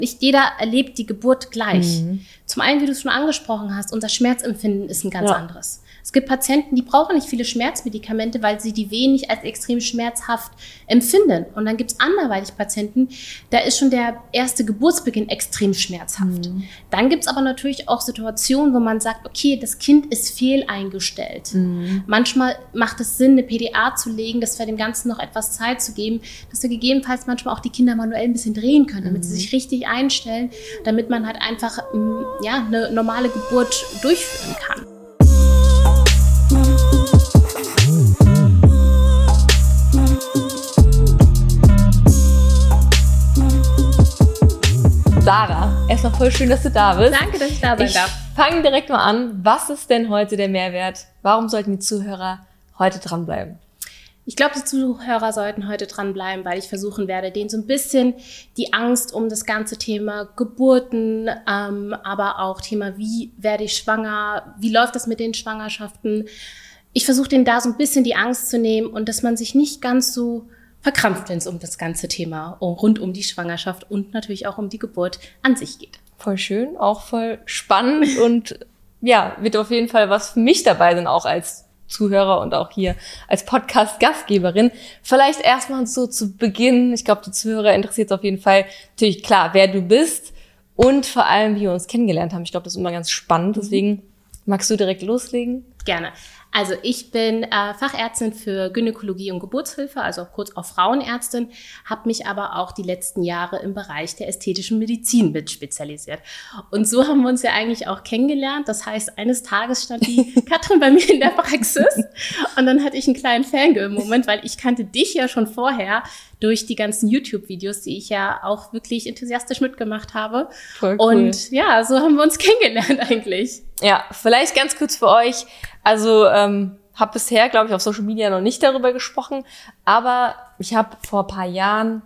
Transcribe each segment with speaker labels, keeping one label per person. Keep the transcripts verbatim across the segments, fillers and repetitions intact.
Speaker 1: Nicht jeder erlebt die Geburt gleich.
Speaker 2: Mhm.
Speaker 1: Zum einen, wie du es schon angesprochen hast, unser Schmerzempfinden ist ein ganz
Speaker 2: Ja.
Speaker 1: anderes. Es gibt Patienten, die brauchen nicht viele Schmerzmedikamente, weil sie die Wehen nicht als extrem schmerzhaft empfinden. Und dann gibt es anderweitig Patienten, da ist schon der erste Geburtsbeginn extrem schmerzhaft.
Speaker 2: Mhm.
Speaker 1: Dann gibt es aber natürlich auch Situationen, wo man sagt, okay, das Kind ist fehleingestellt.
Speaker 2: Mhm.
Speaker 1: Manchmal macht es Sinn, eine P D A zu legen, das für dem Ganzen noch etwas Zeit zu geben, dass wir gegebenenfalls manchmal auch die Kinder manuell ein bisschen drehen können, damit
Speaker 2: Mhm.
Speaker 1: sie sich richtig einstellen, damit man halt einfach m, ja, eine normale Geburt durchführen kann.
Speaker 2: Sarah, erstmal voll schön, dass du da bist.
Speaker 1: Danke, dass ich da sein
Speaker 2: Ich
Speaker 1: darf.
Speaker 2: fange direkt mal an. Was ist denn heute der Mehrwert? Warum sollten die Zuhörer heute dranbleiben?
Speaker 1: Ich glaube, die Zuhörer sollten heute dranbleiben, weil ich versuchen werde, denen so ein bisschen die Angst um das ganze Thema Geburten, ähm, aber auch Thema, wie werde ich schwanger, wie läuft das mit den Schwangerschaften. Ich versuche denen da so ein bisschen die Angst zu nehmen und dass man sich nicht ganz so verkrampft, wenn es um das ganze Thema rund um die Schwangerschaft und natürlich auch um die Geburt an sich geht.
Speaker 2: Voll schön, auch voll spannend und ja, wird auf jeden Fall was für mich dabei sein, auch als Zuhörer und auch hier als Podcast-Gastgeberin. Vielleicht erstmal so zu Beginn, ich glaube, die Zuhörer interessiert es auf jeden Fall natürlich klar, wer du bist und vor allem, wie wir uns kennengelernt haben. Ich glaube, das ist immer ganz spannend, deswegen magst du direkt loslegen?
Speaker 1: Gerne. Also ich bin äh, Fachärztin für Gynäkologie und Geburtshilfe, also kurz auch Frauenärztin, habe mich aber auch die letzten Jahre im Bereich der ästhetischen Medizin mit spezialisiert. Und so haben wir uns ja eigentlich auch kennengelernt. Das heißt, eines Tages stand die Katrin bei mir in der Praxis und dann hatte ich einen kleinen Fangirl-Moment, weil ich kannte dich ja schon vorher durch die ganzen YouTube-Videos, die ich ja auch wirklich enthusiastisch mitgemacht habe.
Speaker 2: Voll cool.
Speaker 1: Und ja, so haben wir uns kennengelernt eigentlich.
Speaker 2: Ja, vielleicht ganz kurz für euch. Also ähm, habe bisher, glaube ich, auf Social Media noch nicht darüber gesprochen, aber ich habe vor ein paar Jahren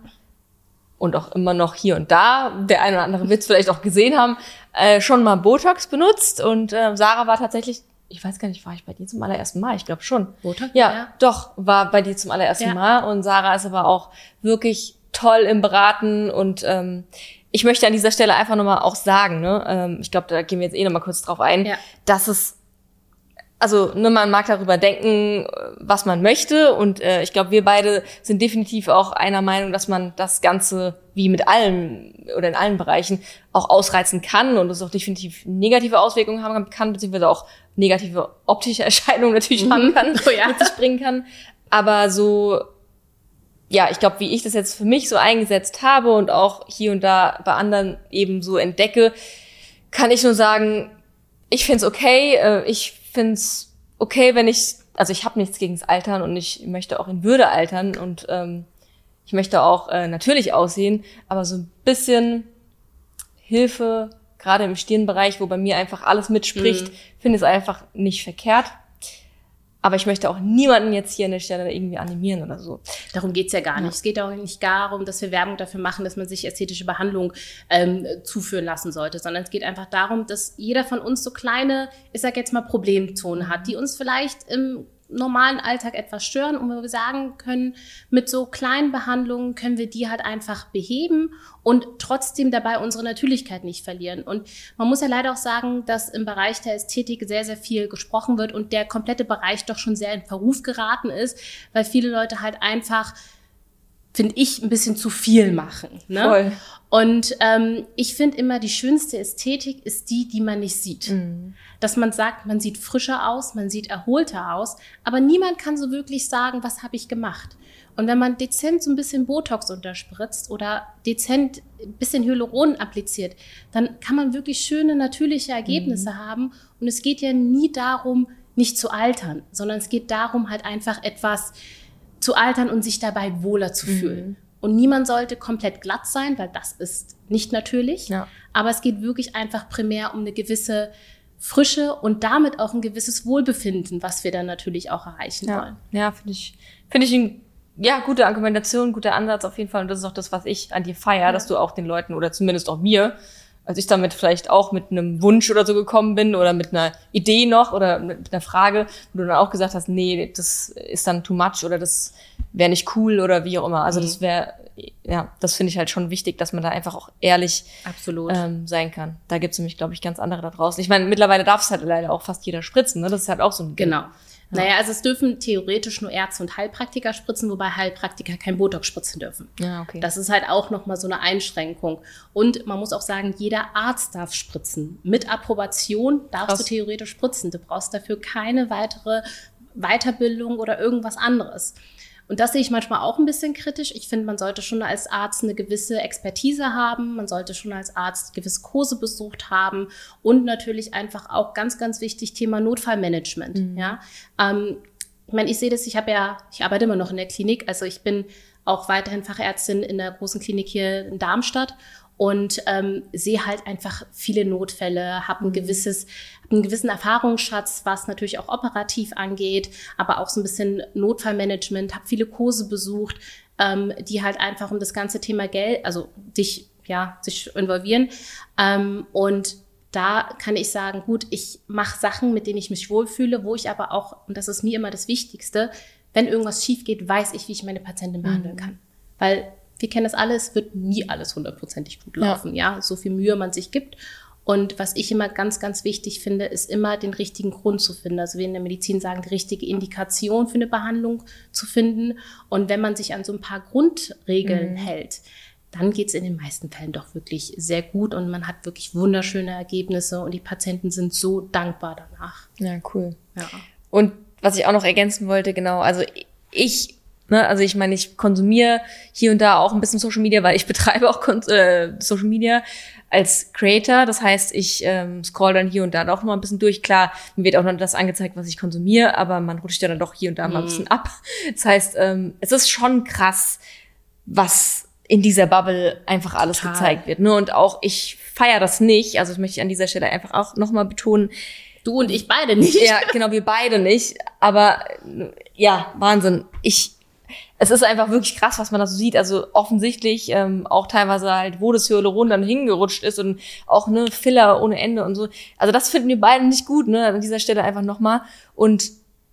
Speaker 2: und auch immer noch hier und da, der eine oder andere wird es vielleicht auch gesehen haben, äh, schon mal Botox benutzt und äh, Sarah war tatsächlich, ich weiß gar nicht, war ich bei dir zum allerersten Mal? Ich glaube schon.
Speaker 1: Botox?
Speaker 2: Ja,
Speaker 1: Ja.
Speaker 2: doch, war bei dir zum allerersten
Speaker 1: Ja.
Speaker 2: Mal und Sarah ist aber auch wirklich toll im Beraten und ähm, ich möchte an dieser Stelle einfach nochmal auch sagen, ne, ähm, ich glaube, da gehen wir jetzt eh nochmal kurz drauf ein,
Speaker 1: Ja.
Speaker 2: dass es, also ne, man mag darüber denken, was man möchte und äh, ich glaube, wir beide sind definitiv auch einer Meinung, dass man das Ganze wie mit allem oder in allen Bereichen auch ausreizen kann und es auch definitiv negative Auswirkungen haben kann, beziehungsweise auch negative optische Erscheinungen natürlich
Speaker 1: Mhm.
Speaker 2: haben kann,
Speaker 1: Oh ja.
Speaker 2: mit sich bringen kann. Aber so, ja, ich glaube, wie ich das jetzt für mich so eingesetzt habe und auch hier und da bei anderen eben so entdecke, kann ich nur sagen, ich find's okay, äh, ich find's okay, wenn ich, also ich habe nichts gegen das Altern und ich möchte auch in Würde altern und ähm, ich möchte auch äh, natürlich aussehen, aber so ein bisschen Hilfe, gerade im Stirnbereich, wo bei mir einfach alles mitspricht,
Speaker 1: Mhm.
Speaker 2: finde ich es einfach nicht verkehrt. Aber ich möchte auch niemanden jetzt hier an der Stelle irgendwie animieren oder so.
Speaker 1: Darum geht's ja gar nicht.
Speaker 2: Ja.
Speaker 1: Es geht auch nicht darum, dass wir Werbung dafür machen, dass man sich ästhetische Behandlung ähm, zuführen lassen sollte, sondern es geht einfach darum, dass jeder von uns so kleine, ich sag jetzt mal, Problemzonen hat, die uns vielleicht im normalen Alltag etwas stören und wo wir sagen können, mit so kleinen Behandlungen können wir die halt einfach beheben und trotzdem dabei unsere Natürlichkeit nicht verlieren. Und man muss ja leider auch sagen, dass im Bereich der Ästhetik sehr, sehr viel gesprochen wird und der komplette Bereich doch schon sehr in Verruf geraten ist, weil viele Leute halt einfach, finde ich, ein bisschen zu viel machen. Ne?
Speaker 2: Voll.
Speaker 1: Und ähm, ich finde immer, die schönste Ästhetik ist die, die man nicht sieht.
Speaker 2: Mhm.
Speaker 1: Dass man sagt, man sieht frischer aus, man sieht erholter aus, aber niemand kann so wirklich sagen, was habe ich gemacht. Und wenn man dezent so ein bisschen Botox unterspritzt oder dezent ein bisschen Hyaluron appliziert, dann kann man wirklich schöne, natürliche Ergebnisse
Speaker 2: Mhm.
Speaker 1: haben. Und es geht ja nie darum, nicht zu altern, sondern es geht darum, halt einfach etwas zu altern und sich dabei wohler zu fühlen.
Speaker 2: Mhm.
Speaker 1: Und niemand sollte komplett glatt sein, weil das ist nicht natürlich.
Speaker 2: Ja.
Speaker 1: Aber es geht wirklich einfach primär um eine gewisse Frische und damit auch ein gewisses Wohlbefinden, was wir dann natürlich auch erreichen
Speaker 2: Ja,
Speaker 1: wollen.
Speaker 2: ja finde ich, finde ich ein, ja, gute Argumentation, guter Ansatz auf jeden Fall. Und das ist auch das, was ich an dir feiere,
Speaker 1: Ja.
Speaker 2: dass du auch den Leuten oder zumindest auch mir, als ich damit vielleicht auch mit einem Wunsch oder so gekommen bin oder mit einer Idee noch oder mit einer Frage, wo du dann auch gesagt hast, nee, das ist dann too much oder das wäre nicht cool oder wie auch immer. Also
Speaker 1: Mhm.
Speaker 2: das wäre ja, das finde ich halt schon wichtig, dass man da einfach auch ehrlich
Speaker 1: Absolut.
Speaker 2: Ähm, sein kann. Da gibt's nämlich, glaube ich, ganz andere da draußen. Ich meine, mittlerweile darf es halt leider auch fast jeder spritzen, ne? Das ist halt auch so ein Ding.
Speaker 1: Genau. Ja. Naja, also es dürfen theoretisch nur Ärzte und Heilpraktiker spritzen, wobei Heilpraktiker kein Botox spritzen dürfen.
Speaker 2: Ja, okay.
Speaker 1: Das ist halt auch nochmal so eine Einschränkung. Und man muss auch sagen, jeder Arzt darf spritzen. Mit Approbation darfst
Speaker 2: Krass.
Speaker 1: du theoretisch spritzen. Du brauchst dafür keine weitere Weiterbildung oder irgendwas anderes. Und das sehe ich manchmal auch ein bisschen kritisch. Ich finde, man sollte schon als Arzt eine gewisse Expertise haben. Man sollte schon als Arzt gewisse Kurse besucht haben. Und natürlich einfach auch ganz, ganz wichtig, Thema Notfallmanagement. Mhm. Ja, ähm, ich meine, ich sehe das, ich habe ja, ich arbeite immer noch in der Klinik. Also ich bin auch weiterhin Fachärztin in der großen Klinik hier in Darmstadt. Und ähm, sehe halt einfach viele Notfälle, habe ein gewisses, hab einen gewissen Erfahrungsschatz, was natürlich auch operativ angeht, aber auch so ein bisschen Notfallmanagement, habe viele Kurse besucht, ähm, die halt einfach um das ganze Thema Geld, also dich, ja, sich involvieren. Ähm, und da kann ich sagen, gut, ich mache Sachen, mit denen ich mich wohlfühle, wo ich aber auch, und das ist mir immer das Wichtigste, wenn irgendwas schief geht, weiß ich, wie ich meine Patientin behandeln mhm. kann. Weil wir kennen das alles, wird nie alles hundertprozentig gut laufen, ja. ja, so viel Mühe man sich gibt. Und was ich immer ganz, ganz wichtig finde, ist immer den richtigen Grund zu finden. Also wir in der Medizin sagen, die richtige Indikation für eine Behandlung zu finden. Und wenn man sich an so ein paar Grundregeln mhm. hält, dann geht es in den meisten Fällen doch wirklich sehr gut und man hat wirklich wunderschöne Ergebnisse und die Patienten sind so dankbar danach.
Speaker 2: Ja, cool.
Speaker 1: Ja.
Speaker 2: Und was ich auch noch ergänzen wollte, genau, also ich Ne, also ich meine, ich konsumiere hier und da auch ein bisschen Social Media, weil ich betreibe auch Kon- äh, Social Media als Creator. Das heißt, ich ähm, scroll dann hier und da auch noch mal ein bisschen durch. Klar, mir wird auch noch das angezeigt, was ich konsumiere, aber man rutscht ja dann doch hier und da mhm. mal ein bisschen ab. Das heißt, ähm, es ist schon krass, was in dieser Bubble einfach alles Total. gezeigt wird. Ne? Und auch ich feiere das nicht. Also das möchte ich an dieser Stelle einfach auch noch mal betonen.
Speaker 1: Du und ich beide nicht.
Speaker 2: Ja, genau, wir beide nicht. Aber ja, Wahnsinn. Ich Es ist einfach wirklich krass, was man da so sieht. Also offensichtlich ähm, auch teilweise halt, wo das Hyaluron dann hingerutscht ist und auch ne Filler ohne Ende und so. Also das finden wir beide nicht gut, ne? An dieser Stelle einfach nochmal. Und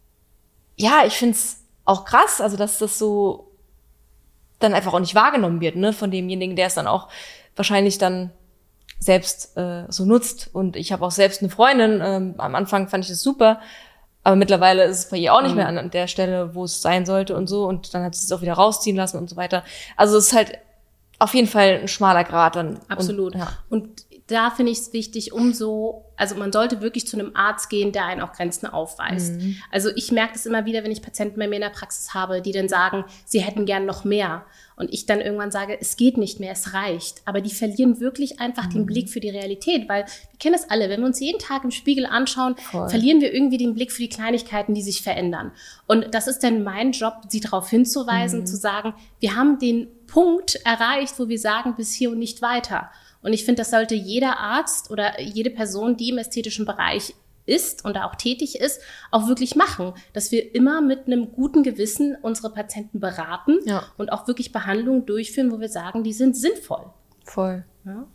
Speaker 2: ja, ich find's auch krass, also dass das so dann einfach auch nicht wahrgenommen wird, ne? Von demjenigen, der es dann auch wahrscheinlich dann selbst äh, so nutzt. Und ich habe auch selbst eine Freundin. Ähm, am Anfang fand ich das super. Aber mittlerweile ist es bei ihr auch nicht mhm. mehr an der Stelle, wo es sein sollte und so. Und dann hat sie es auch wieder rausziehen lassen und so weiter. Also es ist halt auf jeden Fall ein schmaler Grat dann.
Speaker 1: Absolut.
Speaker 2: Und, ja.
Speaker 1: und da finde ich es wichtig, umso, also man sollte wirklich zu einem Arzt gehen, der einen auch Grenzen aufweist. Mhm. Also ich merke das immer wieder, wenn ich Patienten bei mir in der Praxis habe, die dann sagen, sie hätten gern noch mehr. Und ich dann irgendwann sage, es geht nicht mehr, es reicht. Aber die verlieren wirklich einfach mhm. den Blick für die Realität, weil wir kennen das alle, wenn wir uns jeden Tag im Spiegel anschauen, Voll. verlieren wir irgendwie den Blick für die Kleinigkeiten, die sich verändern. Und das ist dann mein Job, sie darauf hinzuweisen, mhm. zu sagen, wir haben den Punkt erreicht, wo wir sagen, bis hier und nicht weiter. Und ich finde, das sollte jeder Arzt oder jede Person, die im ästhetischen Bereich ist und da auch tätig ist, auch wirklich machen, dass wir immer mit einem guten Gewissen unsere Patienten beraten ja. und auch wirklich Behandlungen durchführen, wo wir sagen, die sind sinnvoll.
Speaker 2: Voll.
Speaker 1: Ja.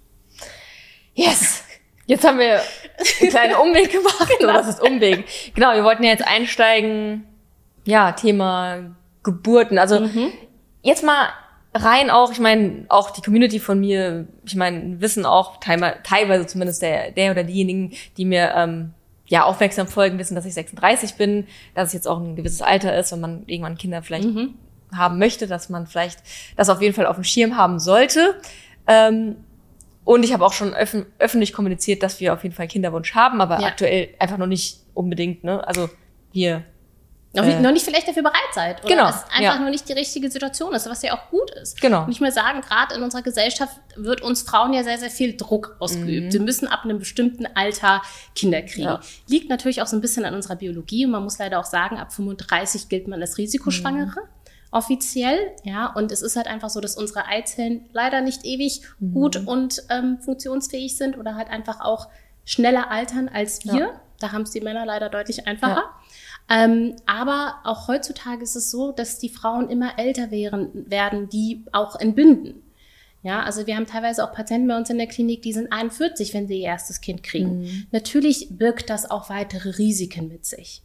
Speaker 2: Yes! Jetzt haben wir einen kleinen Umweg gemacht. Genau. Oder was ist Umweg? Genau, wir wollten ja jetzt einsteigen, ja, Thema Geburten. Also mhm. jetzt mal rein auch, ich meine, auch die Community von mir, ich meine, wissen auch teilweise zumindest der, der oder diejenigen, die mir ähm, ja aufmerksam folgen, wissen, dass ich sechsunddreißig bin, dass es jetzt auch ein gewisses Alter ist, wenn man irgendwann Kinder vielleicht mhm. haben möchte, dass man vielleicht das auf jeden Fall auf dem Schirm haben sollte. Ähm, und ich habe auch schon öff- öffentlich kommuniziert, dass wir auf jeden Fall einen Kinderwunsch haben, aber ja. aktuell einfach noch nicht unbedingt, ne? Also wir
Speaker 1: Noch, äh, noch nicht vielleicht dafür bereit seid. Oder
Speaker 2: genau,
Speaker 1: es einfach
Speaker 2: ja.
Speaker 1: noch nicht die richtige Situation ist, was ja auch gut ist.
Speaker 2: Genau.
Speaker 1: Und ich muss sagen, gerade in unserer Gesellschaft wird uns Frauen ja sehr, sehr viel Druck ausgeübt. Mhm. Wir müssen ab einem bestimmten Alter Kinder kriegen. Ja. Liegt natürlich auch so ein bisschen an unserer Biologie. Und man muss leider auch sagen, ab fünfunddreißig gilt man als Risikoschwangere. Mhm. Offiziell, ja. Und es ist halt einfach so, dass unsere Eizellen leider nicht ewig mhm. gut und ähm, funktionsfähig sind oder halt einfach auch schneller altern als wir. Ja. Da haben es die Männer leider deutlich einfacher. Ja. Ähm, aber auch heutzutage ist es so, dass die Frauen immer älter wären, werden, die auch entbinden. Ja, also wir haben teilweise auch Patienten bei uns in der Klinik, die sind einundvierzig, wenn sie ihr erstes Kind kriegen. Mhm. Natürlich birgt das auch weitere Risiken mit sich.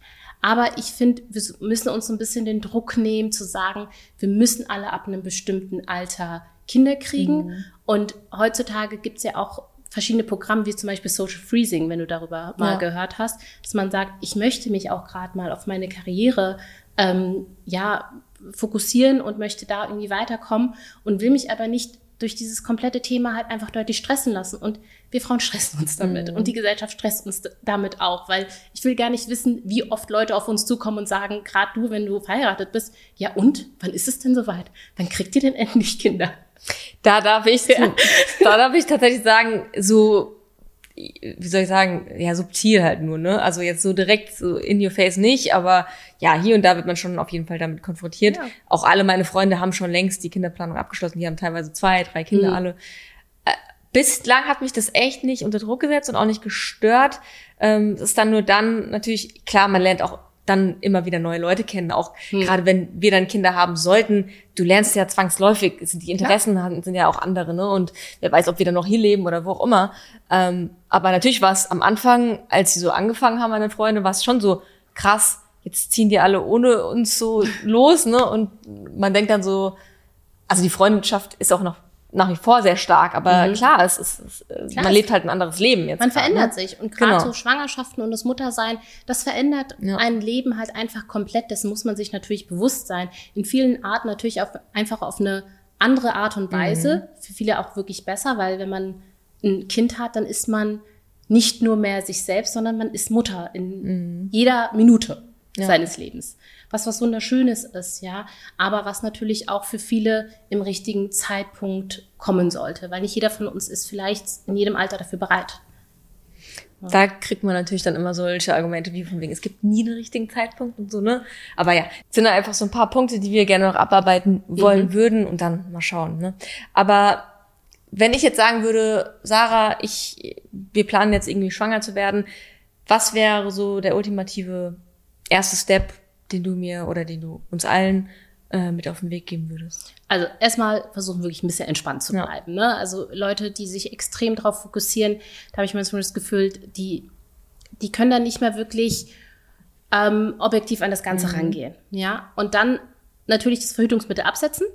Speaker 1: Aber ich finde, wir müssen uns so ein bisschen den Druck nehmen, zu sagen, wir müssen alle ab einem bestimmten Alter Kinder kriegen. Mhm. Und heutzutage gibt es ja auch verschiedene Programme, wie zum Beispiel Social Freezing, wenn du darüber mal ja. gehört hast, dass man sagt, ich möchte mich auch gerade mal auf meine Karriere ähm, ja, fokussieren und möchte da irgendwie weiterkommen und will mich aber nicht durch dieses komplette Thema halt einfach deutlich stressen lassen. Und wir Frauen stressen uns damit. Mhm. Und die Gesellschaft stresst uns damit auch. Weil ich will gar nicht wissen, wie oft Leute auf uns zukommen und sagen, gerade du, wenn du verheiratet bist, ja und? Wann ist es denn soweit? Wann kriegt ihr denn endlich Kinder?
Speaker 2: Da darf ich, ja. da darf ich tatsächlich sagen, so, wie soll ich sagen, ja, subtil halt nur, ne? Also jetzt so direkt so in your face nicht, aber ja, hier und da wird man schon auf jeden Fall damit konfrontiert. Ja. Auch alle meine Freunde haben schon längst die Kinderplanung abgeschlossen. Die haben teilweise zwei, drei Kinder mhm. alle. Äh, bislang hat mich das echt nicht unter Druck gesetzt und auch nicht gestört. Ähm, es ist dann nur dann natürlich, klar, man lernt auch dann immer wieder neue Leute kennen, auch hm. gerade wenn wir dann Kinder haben sollten, du lernst ja zwangsläufig, die Interessen ja. sind ja auch andere, ne? Und wer weiß, ob wir dann noch hier leben oder wo auch immer. Ähm, aber natürlich war es am Anfang, als sie so angefangen haben, meine Freunde, war es schon so krass, jetzt ziehen die alle ohne uns so los, ne? Und man denkt dann so, also die Freundschaft ist auch noch nach wie vor sehr stark, aber mhm. klar, es ist, es, klar, man lebt halt ein anderes Leben jetzt.
Speaker 1: Man
Speaker 2: grad,
Speaker 1: verändert
Speaker 2: ne?
Speaker 1: sich und gerade
Speaker 2: genau.
Speaker 1: so Schwangerschaften und das Muttersein, das verändert ja. ein Leben halt einfach komplett. Dessen muss man sich natürlich bewusst sein. In vielen Arten natürlich auf, einfach auf eine andere Art und Weise. Mhm. Für viele auch wirklich besser, weil wenn man ein Kind hat, dann ist man nicht nur mehr sich selbst, sondern man ist Mutter in mhm. jeder Minute ja. seines Lebens. Was was Wunderschönes ist, ja, aber was natürlich auch für viele im richtigen Zeitpunkt kommen sollte, weil nicht jeder von uns ist vielleicht in jedem Alter dafür bereit.
Speaker 2: Ja. Da kriegt man natürlich dann immer solche Argumente wie von wegen, es gibt nie einen richtigen Zeitpunkt und so, ne? Aber ja, es sind da einfach so ein paar Punkte, die wir gerne noch abarbeiten wollen mhm. würden und dann mal schauen, ne? Aber wenn ich jetzt sagen würde, Sarah, ich, wir planen jetzt irgendwie schwanger zu werden, was wäre so der ultimative erste Step, den du mir oder den du uns allen äh, mit auf den Weg geben würdest?
Speaker 1: Also erstmal versuchen wirklich ein bisschen entspannt zu bleiben. Ja. Ne? Also Leute, die sich extrem darauf fokussieren, da habe ich manchmal das Gefühl, die, die können dann nicht mehr wirklich ähm, objektiv an das Ganze mhm. rangehen. Ja? Und dann natürlich das Verhütungsmittel absetzen.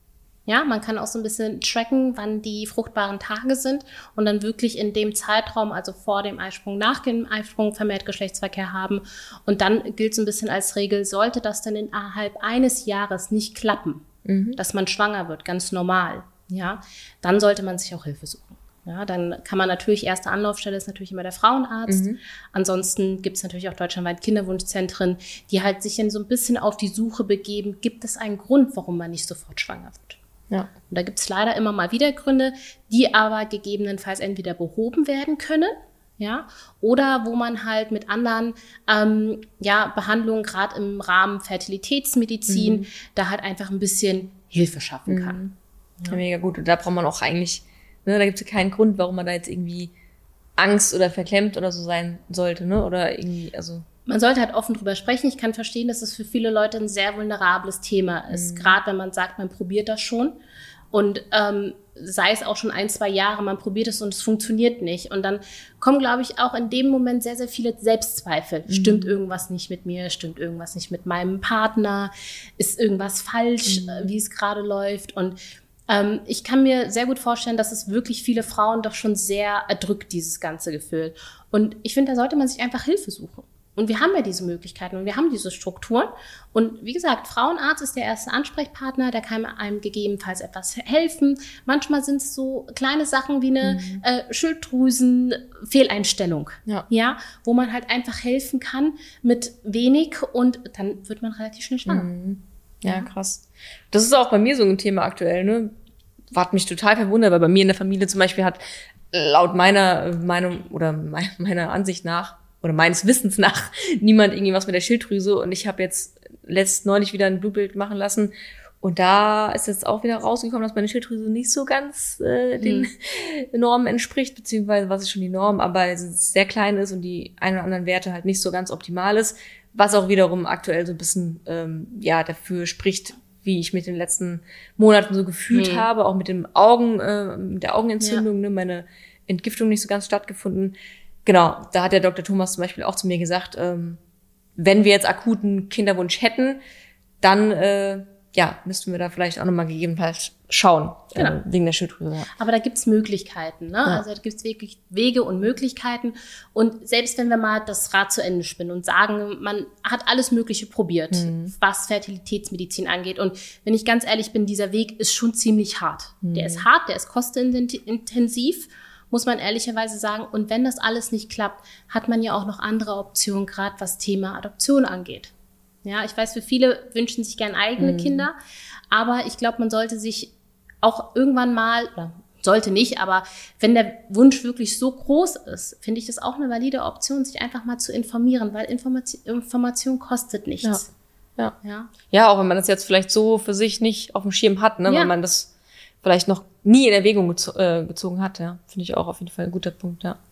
Speaker 1: Ja, man kann auch so ein bisschen tracken, wann die fruchtbaren Tage sind und dann wirklich in dem Zeitraum, also vor dem Eisprung, nach dem Eisprung vermehrt Geschlechtsverkehr haben. Und dann gilt so ein bisschen als Regel, sollte das dann innerhalb eines Jahres nicht klappen, mhm. dass man schwanger wird, ganz normal, ja, dann sollte man sich auch Hilfe suchen. Ja, dann kann man natürlich, erste Anlaufstelle ist natürlich immer der Frauenarzt. Mhm. Ansonsten gibt es natürlich auch deutschlandweit Kinderwunschzentren, die halt sich dann so ein bisschen auf die Suche begeben, gibt es einen Grund, warum man nicht sofort schwanger wird. Ja. Und da gibt es leider immer mal wieder Gründe, die aber gegebenenfalls entweder behoben werden können, ja, oder wo man halt mit anderen ähm, ja, Behandlungen, gerade im Rahmen Fertilitätsmedizin, mhm. da halt einfach ein bisschen Hilfe schaffen kann.
Speaker 2: Mhm. Ja. Ja, mega gut. Und da braucht man auch eigentlich, ne, da gibt es ja keinen Grund, warum man da jetzt irgendwie Angst oder verklemmt oder so sein sollte, ne? Oder irgendwie, also.
Speaker 1: Man sollte halt offen drüber sprechen. Ich kann verstehen, dass es für viele Leute ein sehr vulnerables Thema ist. Mhm. Gerade wenn man sagt, man probiert das schon. Und ähm, sei es auch schon ein, zwei Jahre, man probiert es und es funktioniert nicht. Und dann kommen, glaube ich, auch in dem Moment sehr, sehr viele Selbstzweifel. Mhm. Stimmt irgendwas nicht mit mir? Stimmt irgendwas nicht mit meinem Partner? Ist irgendwas falsch, mhm. wie es gerade läuft? Und ähm, ich kann mir sehr gut vorstellen, dass es wirklich viele Frauen doch schon sehr erdrückt, dieses ganze Gefühl. Und ich finde, da sollte man sich einfach Hilfe suchen. Und wir haben ja diese Möglichkeiten und wir haben diese Strukturen. Und wie gesagt, Frauenarzt ist der erste Ansprechpartner, der kann einem gegebenenfalls etwas helfen. Manchmal sind es so kleine Sachen wie eine mhm. äh, Schilddrüsenfehleinstellung, ja. ja, wo man halt einfach helfen kann mit wenig und dann wird man relativ schnell schwanger.
Speaker 2: Mhm. Ja, krass. Das ist auch bei mir so ein Thema aktuell, ne? Hat mich total verwundert, weil bei mir in der Familie zum Beispiel hat laut meiner Meinung oder meiner Ansicht nach oder meines Wissens nach niemand irgendwie was mit der Schilddrüse. Und ich habe jetzt letzt neulich wieder ein Blutbild machen lassen. Und da ist jetzt auch wieder rausgekommen, dass meine Schilddrüse nicht so ganz äh, den hm. Normen entspricht, beziehungsweise was ist schon die Norm, aber es sehr klein ist und die ein oder anderen Werte halt nicht so ganz optimal ist, was auch wiederum aktuell so ein bisschen ähm, ja dafür spricht, wie ich mich in den letzten Monaten so gefühlt hm. habe, auch mit dem Augen, äh, mit der Augenentzündung, ja. ne, meine Entgiftung nicht so ganz stattgefunden. Genau, da hat der Doktor Thomas zum Beispiel auch zu mir gesagt, ähm, wenn wir jetzt akuten Kinderwunsch hätten, dann äh, ja, müssten wir da vielleicht auch nochmal gegebenenfalls schauen, genau. äh, wegen der Schilddrüse. Ja.
Speaker 1: Aber da gibt's Möglichkeiten, ne? Ja. Also da gibt's wirklich Wege und Möglichkeiten. Und selbst wenn wir mal das Rad zu Ende spinnen und sagen, man hat alles Mögliche probiert, mhm. was Fertilitätsmedizin angeht. Und wenn ich ganz ehrlich bin, dieser Weg ist schon ziemlich hart. Mhm. Der ist hart, der ist kostenintensiv, muss man ehrlicherweise sagen. Und wenn das alles nicht klappt, hat man ja auch noch andere Optionen, gerade was Thema Adoption angeht. Ja, ich weiß, für viele wünschen sich gern eigene mhm. Kinder, aber ich glaube, man sollte sich auch irgendwann mal, oder sollte nicht, aber wenn der Wunsch wirklich so groß ist, finde ich das auch eine valide Option, sich einfach mal zu informieren, weil Information, Information kostet nichts.
Speaker 2: Ja. Ja. Ja. Ja, auch wenn man das jetzt vielleicht so für sich nicht auf dem Schirm hat, ne, ja. weil man das vielleicht noch nie in Erwägung gezo- äh, gezogen hat, ja, finde ich auch auf jeden Fall ein guter Punkt, ja.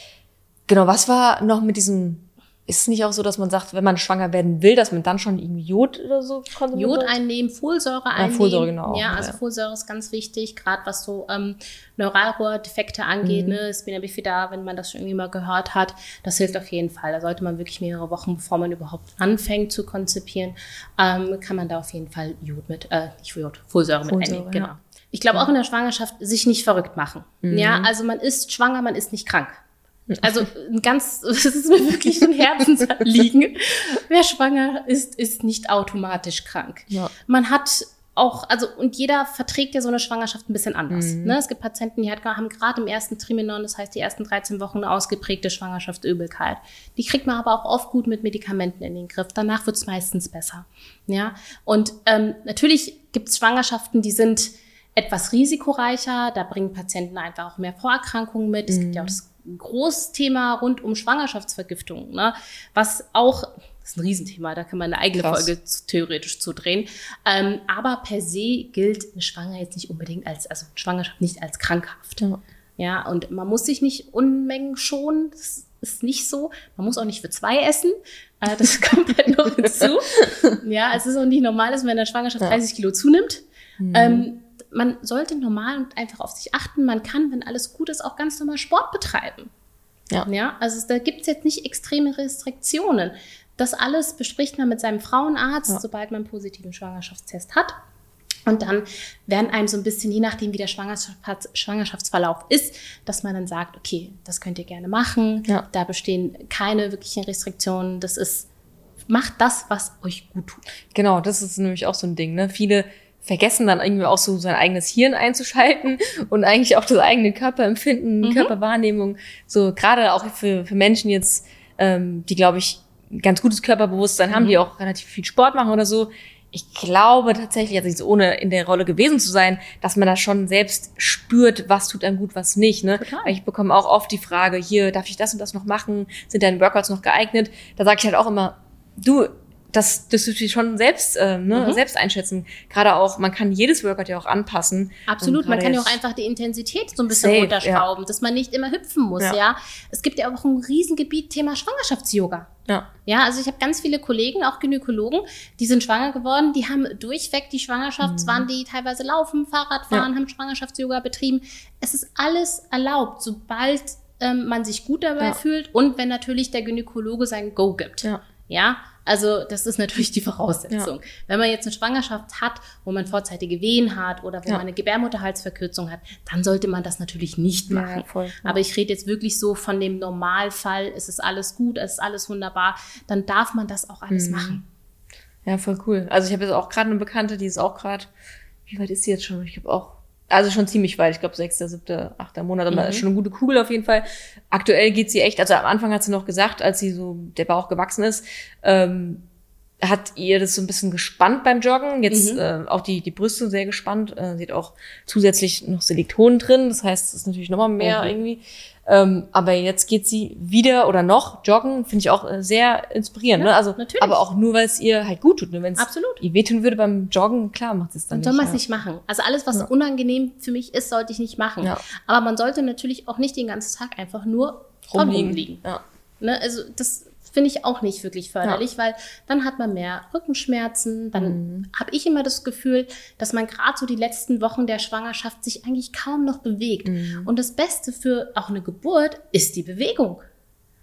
Speaker 2: Genau, was war noch mit diesem Ist es nicht auch so, dass man sagt, wenn man schwanger werden will, dass man dann schon irgendwie Jod oder so konsumiert?
Speaker 1: Jod einnehmen, Folsäure einnehmen.
Speaker 2: Ja, Folsäure, genau.
Speaker 1: Ja, also ja. Folsäure ist ganz wichtig, gerade was so ähm, Neuralrohrdefekte angeht. Mhm. Ne, ist mir bifida, wenn man das schon irgendwie mal gehört hat. Das hilft auf jeden Fall. Da sollte man wirklich mehrere Wochen, bevor man überhaupt anfängt zu konzipieren, ähm, kann man da auf jeden Fall Jod mit, äh, nicht Jod, Folsäure mit
Speaker 2: Folsäure,
Speaker 1: einnehmen. Genau.
Speaker 2: Ja.
Speaker 1: Ich glaube
Speaker 2: ja.
Speaker 1: auch in der Schwangerschaft sich nicht verrückt machen. Mhm. Ja, also man ist schwanger, man ist nicht krank. Also ein ganz, das ist mir wirklich ein Herzensanliegen. Wer schwanger ist, ist nicht automatisch krank. Ja. Man hat auch, also und jeder verträgt ja so eine Schwangerschaft ein bisschen anders. Mhm. Ne? Es gibt Patienten, die haben gerade im ersten Trimenon, das heißt die ersten dreizehn Wochen, eine ausgeprägte Schwangerschaftsübelkeit. Die kriegt man aber auch oft gut mit Medikamenten in den Griff. Danach wird es meistens besser. Ja, und ähm, natürlich gibt es Schwangerschaften, die sind etwas risikoreicher. Da bringen Patienten einfach auch mehr Vorerkrankungen mit. Es mhm. gibt ja auch das Großthema rund um Schwangerschaftsvergiftung, ne? Was auch, das ist ein Riesenthema, da kann man eine eigene Krass. Folge zu, theoretisch zu drehen. Ähm, aber per se gilt eine Schwanger jetzt nicht unbedingt als, also Schwangerschaft nicht als krankhaft. Ja. Ja, und man muss sich nicht Unmengen schonen, das ist nicht so. Man muss auch nicht für zwei essen, äh, das kommt halt noch hinzu. Ja, es ist auch nicht normal, dass man in der Schwangerschaft ja. dreißig Kilo zunimmt. Mhm. Ähm, Man sollte normal und einfach auf sich achten. Man kann, wenn alles gut ist, auch ganz normal Sport betreiben. Ja. Ja, also da gibt es jetzt nicht extreme Restriktionen. Das alles bespricht man mit seinem Frauenarzt, ja. sobald man einen positiven Schwangerschaftstest hat. Und dann werden einem so ein bisschen, je nachdem, wie der Schwangerschafts- Schwangerschaftsverlauf ist, dass man dann sagt, okay, das könnt ihr gerne machen. Ja. Da bestehen keine wirklichen Restriktionen. Das ist, macht das, was euch gut tut.
Speaker 2: Genau, das ist nämlich auch so ein Ding, ne? Viele vergessen dann irgendwie auch so sein eigenes Hirn einzuschalten und eigentlich auch das eigene Körperempfinden, mhm. Körperwahrnehmung. So gerade auch für, für Menschen jetzt, ähm, die, glaube ich, ein ganz gutes Körperbewusstsein mhm. haben, die auch relativ viel Sport machen oder so. Ich glaube tatsächlich, also jetzt ohne in der Rolle gewesen zu sein, dass man da schon selbst spürt, was tut einem gut, was nicht. Ne? Ich bekomme auch oft die Frage, hier, darf ich das und das noch machen? Sind deine Workouts noch geeignet? Da sage ich halt auch immer, du, Das, das du schon selbst, äh, ne, mhm. selbst einschätzen. Gerade auch, man kann jedes Workout ja auch anpassen.
Speaker 1: Absolut, man kann ja auch einfach die Intensität so ein bisschen safe, runterschrauben, ja. dass man nicht immer hüpfen muss, ja. ja. Es gibt ja auch ein Riesengebiet, Thema Schwangerschafts-Yoga. Ja. Ja, also ich habe ganz viele Kollegen, auch Gynäkologen, die sind schwanger geworden, die haben durchweg die Schwangerschaft, mhm. waren die teilweise laufen, Fahrrad fahren, ja. haben Schwangerschafts-Yoga betrieben. Es ist alles erlaubt, sobald ähm, man sich gut dabei ja. fühlt und wenn natürlich der Gynäkologe sein Go gibt. Ja. Ja, also das ist natürlich die Voraussetzung. Ja. Wenn man jetzt eine Schwangerschaft hat, wo man vorzeitige Wehen hat oder wo ja. man eine Gebärmutterhalsverkürzung hat, dann sollte man das natürlich nicht machen. Ja, voll, ja. Aber ich rede jetzt wirklich so von dem Normalfall, es ist alles gut, es ist alles wunderbar, dann darf man das auch alles mhm. machen.
Speaker 2: Ja, voll cool. Also ich habe jetzt auch gerade eine Bekannte, die ist auch gerade, wie weit ist sie jetzt schon? Ich habe auch Also schon ziemlich weit, ich glaube sechster, siebter, achter Monat, aber mhm. schon eine gute Kugel auf jeden Fall. Aktuell geht sie echt, also am Anfang hat sie noch gesagt, als sie so der Bauch gewachsen ist, ähm, hat ihr das so ein bisschen gespannt beim Joggen. Jetzt mhm. äh, auch die die Brüste sehr gespannt. Äh, sie hat auch zusätzlich noch Silikon drin, das heißt, es ist natürlich nochmal mehr mhm. irgendwie. Ähm, aber jetzt geht sie wieder oder noch joggen, finde ich auch äh, sehr inspirierend. Ja, ne? Also, natürlich. Aber auch nur, weil es ihr halt gut tut. Ne? Wenn es ihr wehtun würde beim Joggen, klar macht es dann,
Speaker 1: dann
Speaker 2: nicht.
Speaker 1: Dann soll man es ja. nicht machen. Also alles, was ja. unangenehm für mich ist, sollte ich nicht machen. Ja. Aber man sollte natürlich auch nicht den ganzen Tag einfach nur rumliegen. rumliegen. Ja. Ne? Also das finde ich auch nicht wirklich förderlich, ja. weil dann hat man mehr Rückenschmerzen, dann mhm. habe ich immer das Gefühl, dass man gerade so die letzten Wochen der Schwangerschaft sich eigentlich kaum noch bewegt. Mhm. Und das Beste für auch eine Geburt ist die Bewegung.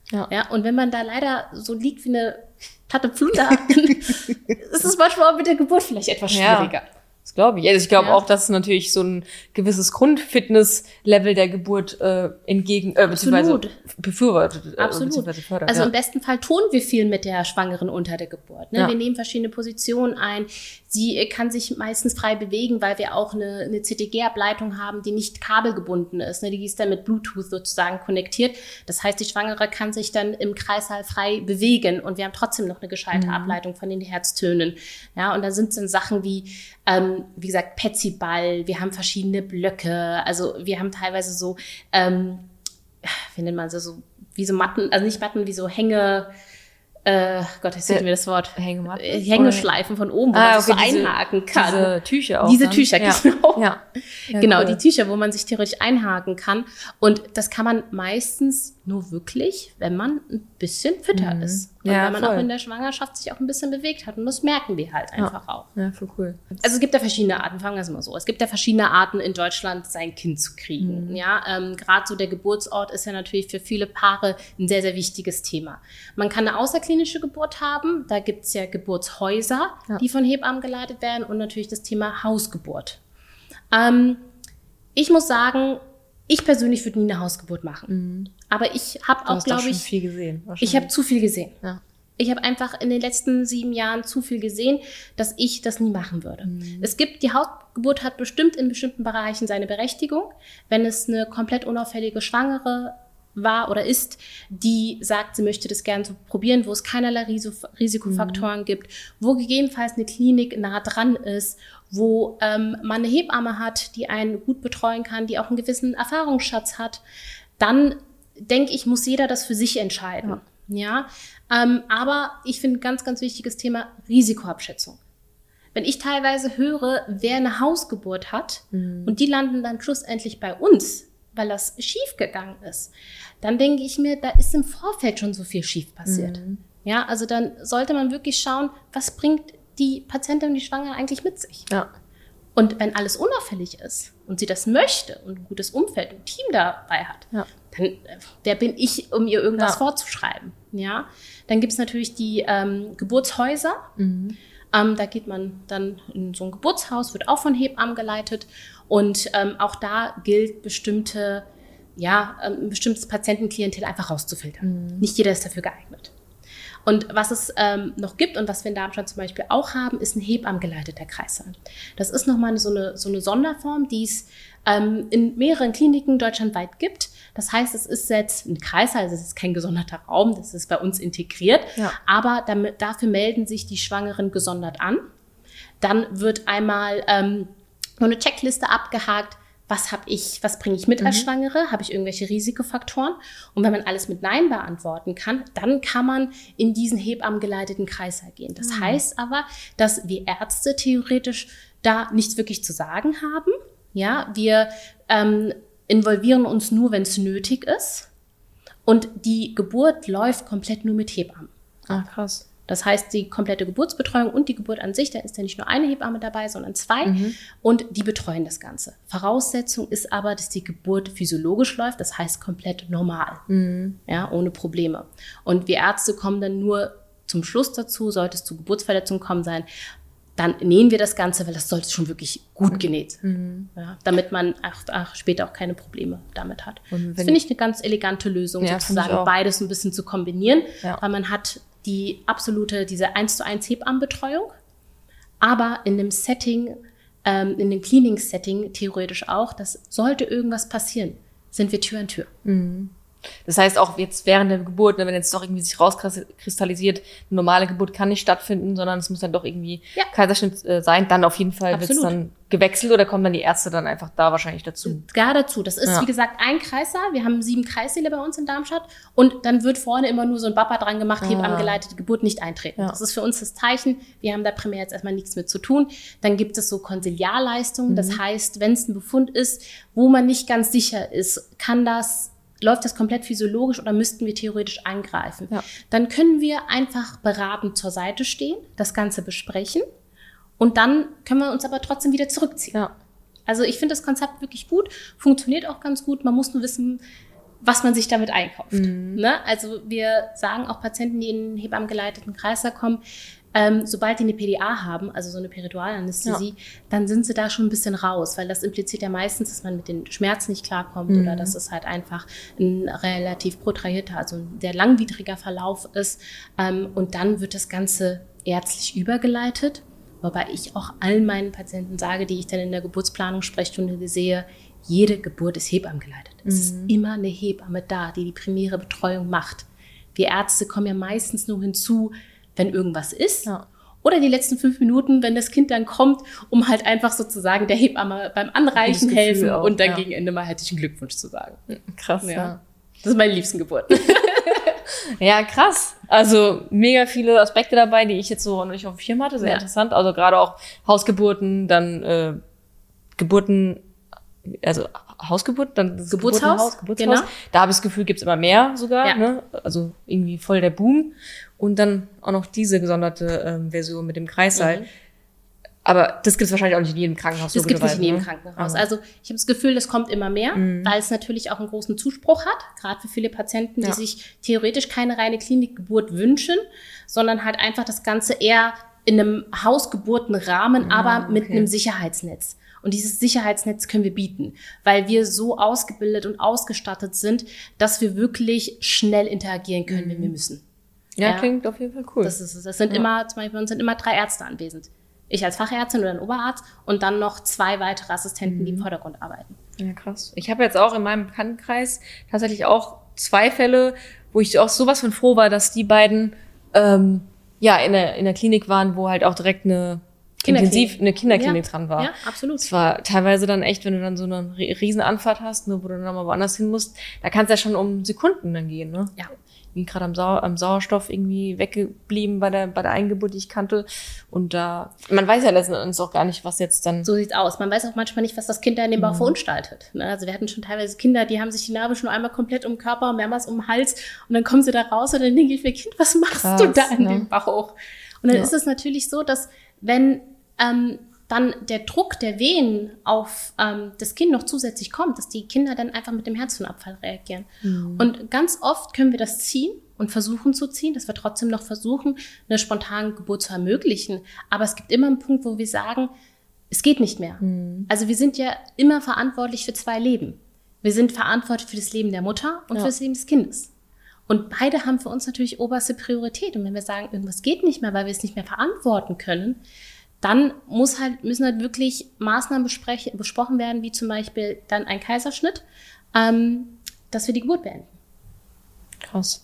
Speaker 2: Ja.
Speaker 1: Ja, und wenn man da leider so liegt wie eine Tatte Plunder, ist es manchmal auch mit der Geburt vielleicht etwas schwieriger.
Speaker 2: Ja. Das glaube ich. Also ich glaube
Speaker 1: Ja.
Speaker 2: auch, dass natürlich so ein gewisses Grundfitnesslevel der Geburt äh, entgegen, äh, beziehungsweise befürwortet. Äh,
Speaker 1: Absolut.
Speaker 2: beziehungsweise fördert,
Speaker 1: Also
Speaker 2: ja.
Speaker 1: im besten Fall tun wir viel mit der Schwangeren unter der Geburt. Ne?
Speaker 2: Ja.
Speaker 1: Wir nehmen verschiedene Positionen ein. Sie äh, kann sich meistens frei bewegen, weil wir auch eine, eine C T G-Ableitung haben, die nicht kabelgebunden ist. Ne? Die ist dann mit Bluetooth sozusagen konnektiert. Das heißt, die Schwangere kann sich dann im Kreißsaal frei bewegen und wir haben trotzdem noch eine gescheite
Speaker 2: Mhm.
Speaker 1: Ableitung von den Herztönen. Ja, und da sind es dann Sachen wie, ähm, wie gesagt, Petsyball, wir haben verschiedene Blöcke, also wir haben teilweise so, ähm, wie nennt man sie, so, wie so Matten, also nicht Matten, wie so Hänge, äh, Gott, jetzt fehlt mir das Wort.
Speaker 2: Hängematten?
Speaker 1: Äh, Hängeschleifen von oben, wo
Speaker 2: Ah,
Speaker 1: man sich
Speaker 2: okay,
Speaker 1: so
Speaker 2: diese-
Speaker 1: einhaken kann.
Speaker 2: Diese Tücher auch.
Speaker 1: Diese
Speaker 2: dann.
Speaker 1: Tücher,
Speaker 2: ja.
Speaker 1: genau.
Speaker 2: Ja. Ja,
Speaker 1: Genau,
Speaker 2: cool.
Speaker 1: die Tücher, wo man sich theoretisch einhaken kann. Und das kann man meistens nur wirklich, wenn man ein bisschen fitter
Speaker 2: Mhm.
Speaker 1: ist. Und
Speaker 2: Ja,
Speaker 1: wenn man
Speaker 2: voll.
Speaker 1: auch in der Schwangerschaft sich auch ein bisschen bewegt hat. Und das merken wir halt einfach auch.
Speaker 2: Ja, voll cool.
Speaker 1: Also es gibt ja verschiedene Arten, fangen wir es mal so. Es gibt ja verschiedene Arten in Deutschland, sein Kind zu kriegen.
Speaker 2: Mhm.
Speaker 1: Ja, ähm, gerade so der Geburtsort ist ja natürlich für viele Paare ein sehr, sehr wichtiges Thema. Man kann eine außerklinische Geburt haben. Da gibt es ja Geburtshäuser,
Speaker 2: Ja.
Speaker 1: die von Hebammen geleitet werden und natürlich das Thema Hausgeburt. Ähm, ich muss sagen, ich persönlich würde nie eine Hausgeburt machen. Aber ich habe
Speaker 2: Du
Speaker 1: auch,
Speaker 2: hast doch
Speaker 1: glaube
Speaker 2: schon
Speaker 1: ich,
Speaker 2: viel gesehen.
Speaker 1: ich habe zu viel gesehen.
Speaker 2: Ja.
Speaker 1: Ich habe einfach in den letzten sieben Jahren zu viel gesehen, dass ich das nie machen würde. Es gibt, die Hausgeburt hat bestimmt in bestimmten Bereichen seine Berechtigung. Wenn es eine komplett unauffällige Schwangere war oder ist, die sagt, sie möchte das gerne so probieren, wo es keinerlei Riso- Risikofaktoren gibt, wo gegebenenfalls eine Klinik nah dran ist, wo ähm, man eine Hebamme hat, die einen gut betreuen kann, die auch einen gewissen Erfahrungsschatz hat, dann denke ich, muss jeder das für sich entscheiden. Ja, ähm, aber ich finde ein ganz, ganz wichtiges Thema Risikoabschätzung. Wenn ich teilweise höre, wer eine Hausgeburt hat und die landen dann schlussendlich bei uns, weil das schief gegangen ist, dann denke ich mir, da ist im Vorfeld schon so viel schief passiert. Ja, also dann sollte man wirklich schauen, was bringt die Patientin und die Schwangere eigentlich mit sich.
Speaker 2: Ja.
Speaker 1: Und wenn alles unauffällig ist und sie das möchte und ein gutes Umfeld und Team dabei hat,
Speaker 2: Ja.
Speaker 1: dann äh, wer bin ich, um ihr irgendwas
Speaker 2: Ja.
Speaker 1: vorzuschreiben? Ja? Dann gibt es natürlich die ähm, Geburtshäuser.
Speaker 2: Mhm.
Speaker 1: Ähm, da geht man dann in so ein Geburtshaus, wird auch von Hebammen geleitet. Und ähm, auch da gilt bestimmte, ja, ähm, ein bestimmtes Patientenklientel einfach rauszufiltern.
Speaker 2: Mhm.
Speaker 1: Nicht jeder ist dafür geeignet. Und was es ähm, noch gibt und was wir in Darmstadt zum Beispiel auch haben, ist ein hebammen-geleiteter Kreißsaal. Das ist nochmal so eine, so eine Sonderform, die es ähm, in mehreren Kliniken deutschlandweit gibt. Das heißt, es ist jetzt ein Kreißsaal, also es ist kein gesonderter Raum, das ist bei uns integriert.
Speaker 2: Ja.
Speaker 1: Aber damit, dafür melden sich die Schwangeren gesondert an. Dann wird einmal ähm, nur eine Checkliste abgehakt. Was habe ich, was bringe ich mit als Schwangere? Habe ich irgendwelche Risikofaktoren? Und wenn man alles mit Nein beantworten kann, dann kann man in diesen hebammen-geleiteten Kreißsaal gehen. Das
Speaker 2: Mhm.
Speaker 1: heißt aber, dass wir Ärzte theoretisch da nichts wirklich zu sagen haben. Ja, wir ähm, involvieren uns nur, wenn es nötig ist. Und die Geburt läuft komplett nur mit Hebammen.
Speaker 2: Ah, krass.
Speaker 1: Das heißt, die komplette Geburtsbetreuung und die Geburt an sich, da ist ja nicht nur eine Hebamme dabei, sondern zwei.
Speaker 2: Mhm.
Speaker 1: Und die betreuen das Ganze. Voraussetzung ist aber, dass die Geburt physiologisch läuft, das heißt komplett normal,
Speaker 2: Mhm.
Speaker 1: ja, ohne Probleme. Und wir Ärzte kommen dann nur zum Schluss dazu, sollte es zu Geburtsverletzungen kommen sein, dann nähen wir das Ganze, weil das sollte schon wirklich gut genäht sein,
Speaker 2: Mhm.
Speaker 1: ja, damit man auch, auch später auch keine Probleme damit hat.
Speaker 2: Und
Speaker 1: Das
Speaker 2: wenn-
Speaker 1: finde ich eine ganz elegante Lösung,
Speaker 2: Ja, finde ich
Speaker 1: sozusagen
Speaker 2: auch.
Speaker 1: beides ein bisschen zu kombinieren,
Speaker 2: Ja.
Speaker 1: weil man hat die absolute, diese eins zu eins Hebammenbetreuung, aber in einem Setting, ähm, in einem Cleaning-Setting theoretisch auch, dass sollte irgendwas passieren, sind wir Tür an Tür.
Speaker 2: Das heißt auch jetzt während der Geburt, ne, wenn jetzt doch irgendwie sich rauskristallisiert, eine normale Geburt kann nicht stattfinden, sondern es muss dann doch irgendwie
Speaker 1: Ja.
Speaker 2: Kaiserschnitt äh, sein, dann auf jeden Fall wird es
Speaker 1: Absolut.
Speaker 2: dann gewechselt oder kommen dann die Ärzte dann einfach da wahrscheinlich dazu?
Speaker 1: Gar dazu. Das ist,
Speaker 2: Ja.
Speaker 1: wie gesagt, ein Kreissaal. Wir haben sieben Kreissäle bei uns in Darmstadt. Und dann wird vorne immer nur so ein Bappa dran gemacht,
Speaker 2: Ah.
Speaker 1: Hebammengeleitete Geburt nicht eintreten.
Speaker 2: Ja.
Speaker 1: Das ist für uns das Zeichen. Wir haben da primär jetzt erstmal nichts mit zu tun. Dann gibt es so Konsiliarleistungen.
Speaker 2: Mhm.
Speaker 1: Das heißt, wenn es ein Befund ist, wo man nicht ganz sicher ist, kann das, läuft das komplett physiologisch oder müssten wir theoretisch eingreifen.
Speaker 2: Ja.
Speaker 1: Dann können wir einfach beratend zur Seite stehen, das Ganze besprechen. Und dann können wir uns aber trotzdem wieder zurückziehen.
Speaker 2: Ja.
Speaker 1: Also ich finde das Konzept wirklich gut, funktioniert auch ganz gut. Man muss nur wissen, was man sich damit einkauft. Mhm. Ne? Also wir sagen auch Patienten, die in einen hebammengeleiteten Kreislauf kommen, ähm, sobald die eine P D A haben, also so eine Peritoralanästhesie, ja. dann sind sie da schon ein bisschen raus, weil das impliziert ja meistens, dass man mit den Schmerzen nicht klarkommt mhm. oder dass es halt einfach ein relativ protrahierter, also ein sehr langwidriger Verlauf ist. Ähm, und dann wird das Ganze ärztlich übergeleitet, wobei ich auch allen meinen Patienten sage, die ich dann in der Geburtsplanungssprechstunde sehe, jede Geburt ist hebammengeleitet. Mhm. Es ist immer eine Hebamme da, die die primäre Betreuung macht. Wir Ärzte kommen ja meistens nur hinzu, wenn irgendwas ist. Ja. Oder die letzten fünf Minuten, wenn das Kind dann kommt, um halt einfach sozusagen der Hebamme beim Anreichen helfen auch, und dann ja. gegen Ende mal herzlichen Glückwunsch zu sagen.
Speaker 2: Krass, ja.
Speaker 1: ja. Das ist meine liebsten Geburten.
Speaker 2: Ja, krass. Also mega viele Aspekte dabei, die ich jetzt so noch nicht auf dem Schirm hatte. Sehr ja. interessant. Also gerade auch Hausgeburten, dann äh, Geburten, also Hausgeburt, dann das
Speaker 1: Geburtshaus,
Speaker 2: Geburtenhaus, Geburtshaus. Genau. Da habe ich das Gefühl, gibt's immer mehr sogar. Ja. Ne? Also irgendwie voll der Boom. Und dann auch noch diese gesonderte ähm, Version mit dem Kreissaal. Mhm. Aber das gibt's wahrscheinlich auch nicht in jedem Krankenhaus.
Speaker 1: Das
Speaker 2: so
Speaker 1: gibt es nicht in jedem
Speaker 2: ne?
Speaker 1: Krankenhaus. Aha. Also ich habe das Gefühl, das kommt immer mehr, mhm. weil es natürlich auch einen großen Zuspruch hat, gerade für viele Patienten, die ja. sich theoretisch keine reine Klinikgeburt wünschen, sondern halt einfach das Ganze eher in einem Hausgeburtenrahmen, ah, aber mit okay. einem Sicherheitsnetz. Und dieses Sicherheitsnetz können wir bieten, weil wir so ausgebildet und ausgestattet sind, dass wir wirklich schnell interagieren können, mhm. wenn wir müssen.
Speaker 2: Ja, ja, klingt auf jeden Fall cool.
Speaker 1: Das ist es. Das sind ja. immer, zum Beispiel bei uns sind immer drei Ärzte anwesend. Ich als Fachärztin oder ein Oberarzt und dann noch zwei weitere Assistenten, mhm. die im Vordergrund arbeiten.
Speaker 2: Ja, krass. Ich habe jetzt auch in meinem Bekanntenkreis tatsächlich auch zwei Fälle, wo ich auch sowas von froh war, dass die beiden ähm, ja in der, in der Klinik waren, wo halt auch direkt eine intensiv eine Kinderklinik
Speaker 1: ja.
Speaker 2: dran war.
Speaker 1: Ja, absolut.
Speaker 2: Es war teilweise dann echt, wenn du dann so eine riesen Anfahrt hast, ne, wo du dann nochmal woanders hin musst, da kann es ja schon um Sekunden dann gehen, ne?
Speaker 1: Ja.
Speaker 2: Wie gerade am, Sau- am Sauerstoff irgendwie weggeblieben bei der bei der Eingeburt, die ich kannte. Und da, man weiß ja letzten Endes auch gar nicht, was jetzt dann...
Speaker 1: So sieht's aus. Man weiß auch manchmal nicht, was das Kind da in dem Bauch mhm. verunstaltet. Ne? Also wir hatten schon teilweise Kinder, die haben sich die Narbe schon einmal komplett um den Körper, mehrmals um den Hals und dann kommen sie da raus und dann denke ich mir, Kind, was machst Krass, du da in ne? dem Bauch? Und dann ja. ist es natürlich so, dass wenn ähm, dann der Druck der Venen auf ähm, das Kind noch zusätzlich kommt, dass die Kinder dann einfach mit dem Herztonabfall reagieren. Mhm. Und ganz oft können wir das ziehen und versuchen zu ziehen, dass wir trotzdem noch versuchen, eine spontane Geburt zu ermöglichen. Aber es gibt immer einen Punkt, wo wir sagen, es geht nicht mehr. Mhm. Also wir sind ja immer verantwortlich für zwei Leben. Wir sind verantwortlich für das Leben der Mutter und ja. für das Leben des Kindes. Und beide haben für uns natürlich oberste Priorität. Und wenn wir sagen, irgendwas geht nicht mehr, weil wir es nicht mehr verantworten können, dann muss halt, müssen halt wirklich Maßnahmen besprech- besprochen werden, wie zum Beispiel dann ein Kaiserschnitt, ähm, dass wir die Geburt beenden.
Speaker 2: Krass.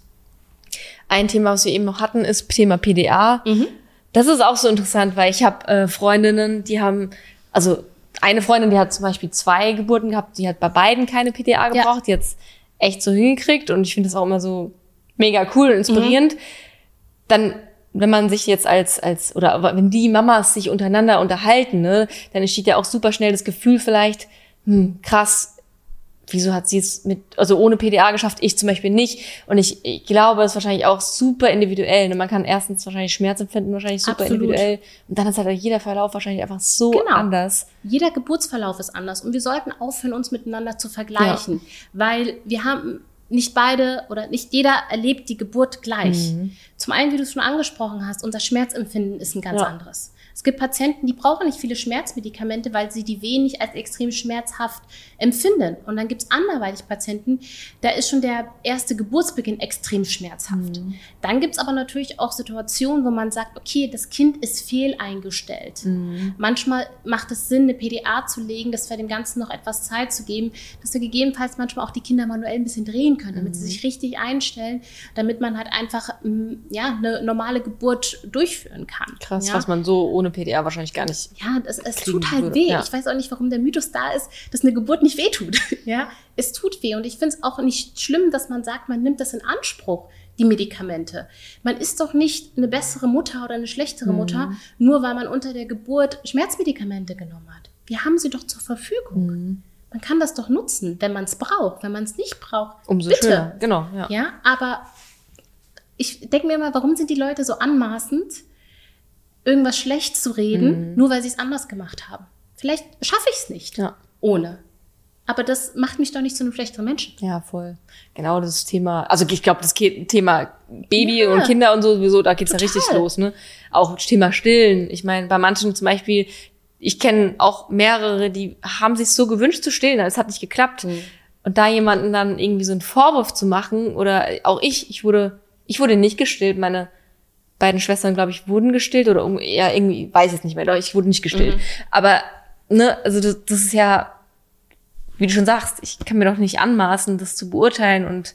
Speaker 2: Ein Thema, was wir eben noch hatten, ist Thema P D A.
Speaker 1: Mhm.
Speaker 2: Das ist auch so interessant, weil ich habe äh, Freundinnen, die haben, also eine Freundin, die hat zum Beispiel zwei Geburten gehabt, die hat bei beiden keine P D A gebraucht, ja. die hat's echt so hingekriegt und ich finde das auch immer so mega cool und inspirierend. Mhm. Dann wenn man sich jetzt als, als, oder wenn die Mamas sich untereinander unterhalten, ne, dann entsteht ja auch super schnell das Gefühl vielleicht, hm, krass, wieso hat sie es mit, also ohne P D A geschafft, ich zum Beispiel nicht. Und ich, ich glaube, es ist wahrscheinlich auch super individuell. Ne? Man kann erstens wahrscheinlich Schmerz empfinden, wahrscheinlich super Absolut. individuell. Und dann ist halt jeder Verlauf wahrscheinlich einfach so genau. anders.
Speaker 1: Jeder Geburtsverlauf ist anders. Und wir sollten aufhören, uns miteinander zu vergleichen. Ja. Weil wir haben nicht beide oder nicht jeder erlebt die Geburt gleich. Mhm. Zum einen, wie du es schon angesprochen hast, unser Schmerzempfinden ist ein ganz ja. anderes. Es gibt Patienten, die brauchen nicht viele Schmerzmedikamente, weil sie die Wehen nicht als extrem schmerzhaft empfinden. Und dann gibt es anderweitig Patienten, da ist schon der erste Geburtsbeginn extrem schmerzhaft. Mhm. Dann gibt es aber natürlich auch Situationen, wo man sagt, okay, das Kind ist fehleingestellt. Mhm. Manchmal macht es Sinn, eine P D A zu legen, das wir dem Ganzen noch etwas Zeit zu geben, dass wir gegebenenfalls manchmal auch die Kinder manuell ein bisschen drehen können, damit mhm. sie sich richtig einstellen, damit man halt einfach ja, eine normale Geburt durchführen kann.
Speaker 2: Krass,
Speaker 1: ja?
Speaker 2: was man so ohne P D A wahrscheinlich gar nicht.
Speaker 1: Ja, das, es tut halt würde. weh. Ja. Ich weiß auch nicht, warum der Mythos da ist, dass eine Geburt nicht wehtut. Ja, es tut weh. Und ich finde es auch nicht schlimm, dass man sagt, man nimmt das in Anspruch, die Medikamente. Man ist doch nicht eine bessere Mutter oder eine schlechtere mhm. Mutter, nur weil man unter der Geburt Schmerzmedikamente genommen hat. Wir haben sie doch zur Verfügung. Mhm. Man kann das doch nutzen, wenn man es braucht. Wenn man es nicht braucht,
Speaker 2: umso
Speaker 1: bitte.
Speaker 2: schöner. Genau, ja.
Speaker 1: Ja, aber ich denke mir immer, warum sind die Leute so anmaßend, irgendwas schlecht zu reden, mhm. nur weil sie es anders gemacht haben. Vielleicht schaffe ich es nicht ja. ohne. Aber das macht mich doch nicht zu einem schlechteren Menschen.
Speaker 2: Ja, voll. Genau das Thema, also ich glaube, das Thema Baby
Speaker 1: Ja.
Speaker 2: und Kinder und so, sowieso, da geht's ja
Speaker 1: Total.
Speaker 2: richtig los, ne? Auch Thema Stillen. Ich meine, bei manchen zum Beispiel, ich kenne auch mehrere, die haben sich so gewünscht zu stillen, aber es hat nicht geklappt.
Speaker 1: Mhm.
Speaker 2: Und da jemanden dann irgendwie so einen Vorwurf zu machen, oder auch ich, ich wurde, ich wurde nicht gestillt, meine beiden Schwestern, glaube ich, wurden gestillt, oder irgendwie, ja, irgendwie, weiß ich es nicht mehr, doch, ich wurde nicht gestillt.
Speaker 1: Mhm.
Speaker 2: Aber, ne, also das, das ist ja, wie du schon sagst, ich kann mir doch nicht anmaßen, das zu beurteilen und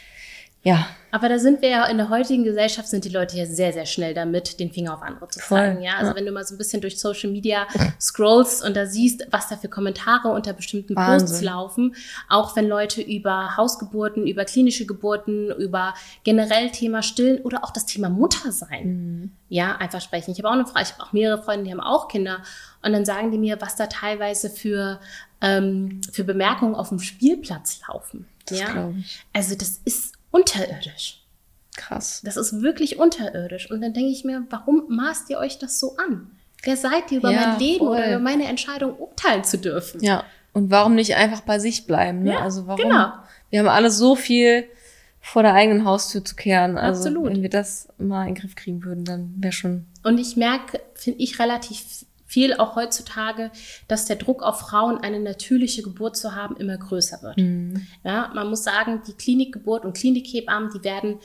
Speaker 2: ja.
Speaker 1: Aber da sind wir ja, in der heutigen Gesellschaft sind die Leute ja sehr, sehr schnell damit, den Finger auf andere zu
Speaker 2: Voll,
Speaker 1: zeigen. Ja, also
Speaker 2: ja.
Speaker 1: wenn du mal so ein bisschen durch Social Media scrollst und da siehst, was da für Kommentare unter bestimmten
Speaker 2: Wahnsinn.
Speaker 1: Posts laufen, auch wenn Leute über Hausgeburten, über klinische Geburten, über generell Thema Stillen oder auch das Thema Muttersein,
Speaker 2: Mhm.
Speaker 1: ja, einfach sprechen. Ich habe auch eine Frage, ich habe auch mehrere Freunde, die haben auch Kinder und dann sagen die mir, was da teilweise für, ähm, für Bemerkungen auf dem Spielplatz laufen.
Speaker 2: Das
Speaker 1: ja?
Speaker 2: glaube ich.
Speaker 1: Also das ist unterirdisch.
Speaker 2: Krass.
Speaker 1: Das ist wirklich unterirdisch. Und dann denke ich mir, warum maßt ihr euch das so an? Wer seid ihr, über
Speaker 2: Ja,
Speaker 1: mein Leben
Speaker 2: voll.
Speaker 1: oder über meine Entscheidung urteilen zu dürfen?
Speaker 2: Ja. Und warum nicht einfach bei sich bleiben, ne?
Speaker 1: Ja,
Speaker 2: Also warum?
Speaker 1: genau.
Speaker 2: Wir haben alle so viel vor der eigenen Haustür zu kehren. Also
Speaker 1: Absolut.
Speaker 2: wenn wir das mal in den Griff kriegen würden, dann wäre schon.
Speaker 1: Und ich merke, finde ich, relativ viel auch heutzutage, dass der Druck auf Frauen, eine natürliche Geburt zu haben, immer größer wird.
Speaker 2: Mhm.
Speaker 1: Ja, man muss sagen, die Klinikgeburt und Klinikhebammen, die werden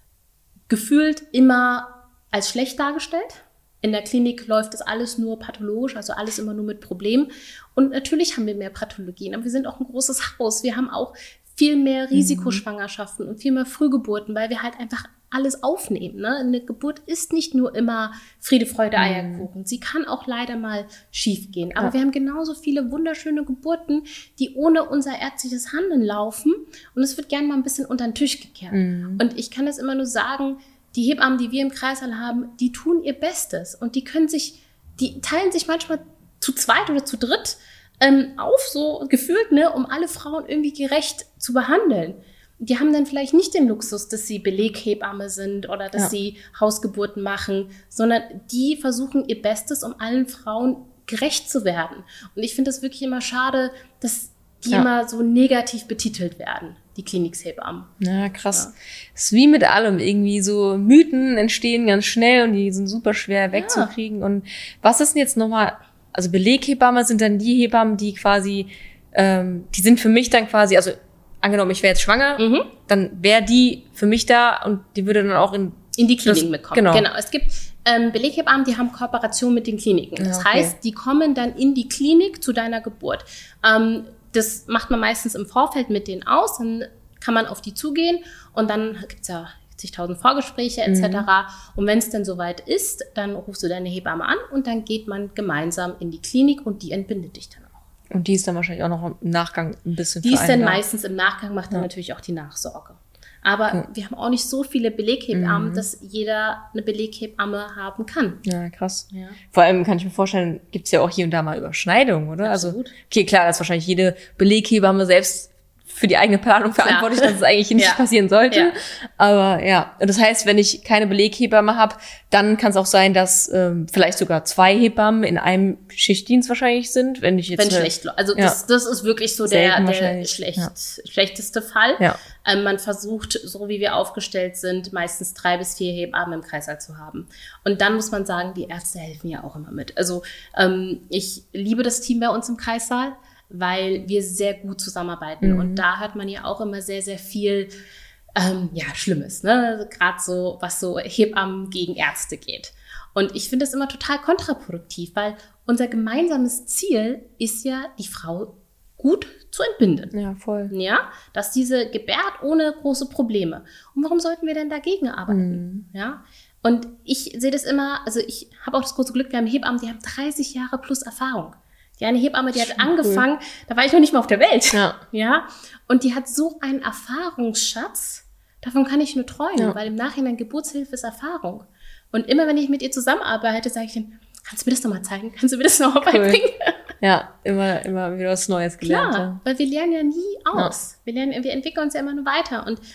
Speaker 1: gefühlt immer als schlecht dargestellt. In der Klinik läuft das alles nur pathologisch, also alles immer nur mit Problemen. Und natürlich haben wir mehr Pathologien, aber wir sind auch ein großes Haus. Wir haben auch viel mehr Risikoschwangerschaften und viel mehr Frühgeburten, weil wir halt einfach alles aufnehmen. Ne? Eine Geburt ist nicht nur immer Friede, Freude, Eierkuchen. Sie kann auch leider mal schief gehen. Aber
Speaker 2: Ja.
Speaker 1: wir haben genauso viele wunderschöne Geburten, die ohne unser ärztliches Handeln laufen. Und es wird gerne mal ein bisschen unter den Tisch gekehrt.
Speaker 2: Mhm.
Speaker 1: Und ich kann das immer nur sagen, die Hebammen, die wir im Kreißsaal haben, die tun ihr Bestes. Und die können sich, die teilen sich manchmal zu zweit oder zu dritt ähm, auf, so gefühlt, ne, um alle Frauen irgendwie gerecht zu behandeln. Die haben dann vielleicht nicht den Luxus, dass sie Beleghebamme sind oder dass
Speaker 2: Ja.
Speaker 1: sie Hausgeburten machen, sondern die versuchen ihr Bestes, um allen Frauen gerecht zu werden. Und ich finde es wirklich immer schade, dass die
Speaker 2: Ja.
Speaker 1: immer so negativ betitelt werden, die Klinikshebammen.
Speaker 2: Ja, krass.
Speaker 1: Ja.
Speaker 2: Es ist wie mit allem. Irgendwie so Mythen entstehen ganz schnell und die sind super schwer wegzukriegen. Und was ist denn jetzt nochmal, also Beleghebamme sind dann die Hebammen, die quasi, ähm, die sind für mich dann quasi, also angenommen, ich wäre jetzt schwanger,
Speaker 1: Mhm.
Speaker 2: dann wäre die für mich da und die würde dann auch in
Speaker 1: In die Klinik
Speaker 2: Das-
Speaker 1: mitkommen.
Speaker 2: genau.
Speaker 1: Genau. Es gibt ähm, Beleghebammen, die haben Kooperation mit den Kliniken. Das
Speaker 2: Ja, okay.
Speaker 1: heißt, die kommen dann in die Klinik zu deiner Geburt. Ähm, das macht man meistens im Vorfeld mit denen aus. Dann kann man auf die zugehen und dann gibt's ja zigtausend Vorgespräche et cetera. Und wenn es dann soweit ist, dann rufst du deine Hebamme an und dann geht man gemeinsam in die Klinik und die entbindet dich dann auch.
Speaker 2: und die ist dann wahrscheinlich auch noch im Nachgang ein bisschen
Speaker 1: Die ist
Speaker 2: für
Speaker 1: dann
Speaker 2: einen da.
Speaker 1: meistens im Nachgang, macht dann
Speaker 2: Ja.
Speaker 1: natürlich auch die Nachsorge. Aber
Speaker 2: Ja.
Speaker 1: wir haben auch nicht so viele Beleghebammen,
Speaker 2: Mhm.
Speaker 1: dass jeder eine Beleghebamme haben kann.
Speaker 2: Ja, krass.
Speaker 1: Ja.
Speaker 2: Vor allem kann ich mir vorstellen, gibt's ja auch hier und da mal Überschneidungen, oder?
Speaker 1: Absolut.
Speaker 2: Also, okay, klar, dass wahrscheinlich jede Beleghebamme selbst für die eigene Planung
Speaker 1: Klar.
Speaker 2: verantwortlich, dass es eigentlich nicht
Speaker 1: Ja.
Speaker 2: passieren sollte.
Speaker 1: Ja.
Speaker 2: Aber ja, und das heißt, wenn ich keine Beleghebamme habe, dann kann es auch sein, dass ähm, vielleicht sogar zwei Hebammen in einem Schichtdienst wahrscheinlich sind, wenn ich jetzt
Speaker 1: Wenn
Speaker 2: eine-
Speaker 1: schlecht läuft. Also
Speaker 2: Ja.
Speaker 1: das, das ist wirklich so der,
Speaker 2: Selten
Speaker 1: der
Speaker 2: wahrscheinlich,
Speaker 1: schlecht,
Speaker 2: ja.
Speaker 1: schlechteste Fall.
Speaker 2: Ja.
Speaker 1: Ähm, man versucht, so wie wir aufgestellt sind, meistens drei bis vier Hebammen im Kreißsaal zu haben. Und dann muss man sagen, die Ärzte helfen ja auch immer mit. Also ähm, ich liebe das Team bei uns im Kreissaal, weil wir sehr gut zusammenarbeiten.
Speaker 2: Mhm.
Speaker 1: Und da hört man ja auch immer sehr, sehr viel ähm, ja, Schlimmes, ne? Gerade so, was so Hebammen gegen Ärzte geht. Und ich finde das immer total kontraproduktiv, weil unser gemeinsames Ziel ist ja, die Frau gut zu entbinden.
Speaker 2: Ja, voll.
Speaker 1: Ja, dass diese gebärt ohne große Probleme. Und warum sollten wir denn dagegen arbeiten? Ja, und ich sehe das immer, also ich habe auch das große Glück, wir haben Hebammen, die haben dreißig Jahre plus Erfahrung. Die eine Hebamme, die hat
Speaker 2: Schon
Speaker 1: angefangen, da war ich noch nicht mal auf der Welt.
Speaker 2: Ja.
Speaker 1: Ja, und die hat so einen Erfahrungsschatz, davon kann ich nur träumen,
Speaker 2: Ja.
Speaker 1: weil im Nachhinein Geburtshilfe ist Erfahrung. Und immer wenn ich mit ihr zusammenarbeite, sage ich dann, kannst du mir das nochmal zeigen? Kannst du mir das nochmal beibringen?
Speaker 2: Ja, immer, immer wieder was Neues gelernt.
Speaker 1: Klar,
Speaker 2: Ja.
Speaker 1: weil wir lernen ja nie aus. Wir lernen, wir entwickeln uns ja immer nur weiter. Und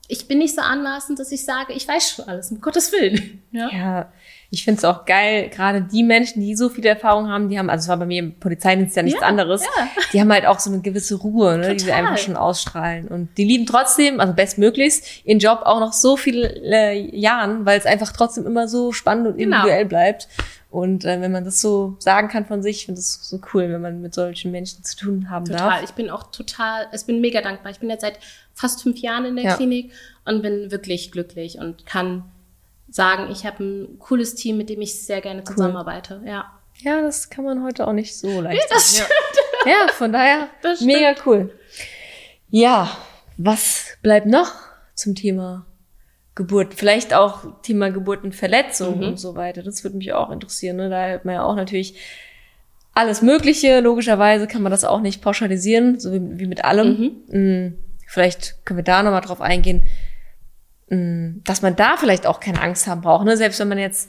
Speaker 1: ich bin nicht so anmaßend, dass ich sage, ich weiß schon alles, um Gottes Willen.
Speaker 2: Ja, ja, ich finde es auch geil, gerade die Menschen, die so viel Erfahrung haben, die haben, also es war bei mir im Polizeidienst ja nichts ja, anderes, ja. die haben halt auch so eine gewisse Ruhe, ne, die sie einfach schon ausstrahlen. Und die lieben trotzdem, also bestmöglichst, ihren Job auch noch so viele äh, Jahren, weil es einfach trotzdem immer so spannend und individuell genau. bleibt. Und äh, wenn man das so sagen kann von sich, finde ich das so cool, wenn man mit solchen Menschen zu tun haben
Speaker 1: total.
Speaker 2: darf.
Speaker 1: Total, ich bin auch total, ich bin mega dankbar. Ich bin jetzt seit fast fünf Jahren in der ja. Klinik und bin wirklich glücklich und kann sagen, ich habe ein cooles Team, mit dem ich sehr gerne cool. zusammenarbeite. Ja.
Speaker 2: Ja, das kann man heute auch nicht so leicht.
Speaker 1: Ja, das stimmt.
Speaker 2: Ja, von daher mega cool. Ja, was bleibt noch zum Thema Geburt? Vielleicht auch Thema Geburtenverletzung mhm. und so weiter. Das würde mich auch interessieren. Ne? Da hat man ja auch natürlich alles Mögliche. Logischerweise kann man das auch nicht pauschalisieren, so wie, wie mit allem. Mhm. Vielleicht können wir da nochmal drauf eingehen, dass man da vielleicht auch keine Angst haben braucht. Ne? Selbst wenn man jetzt,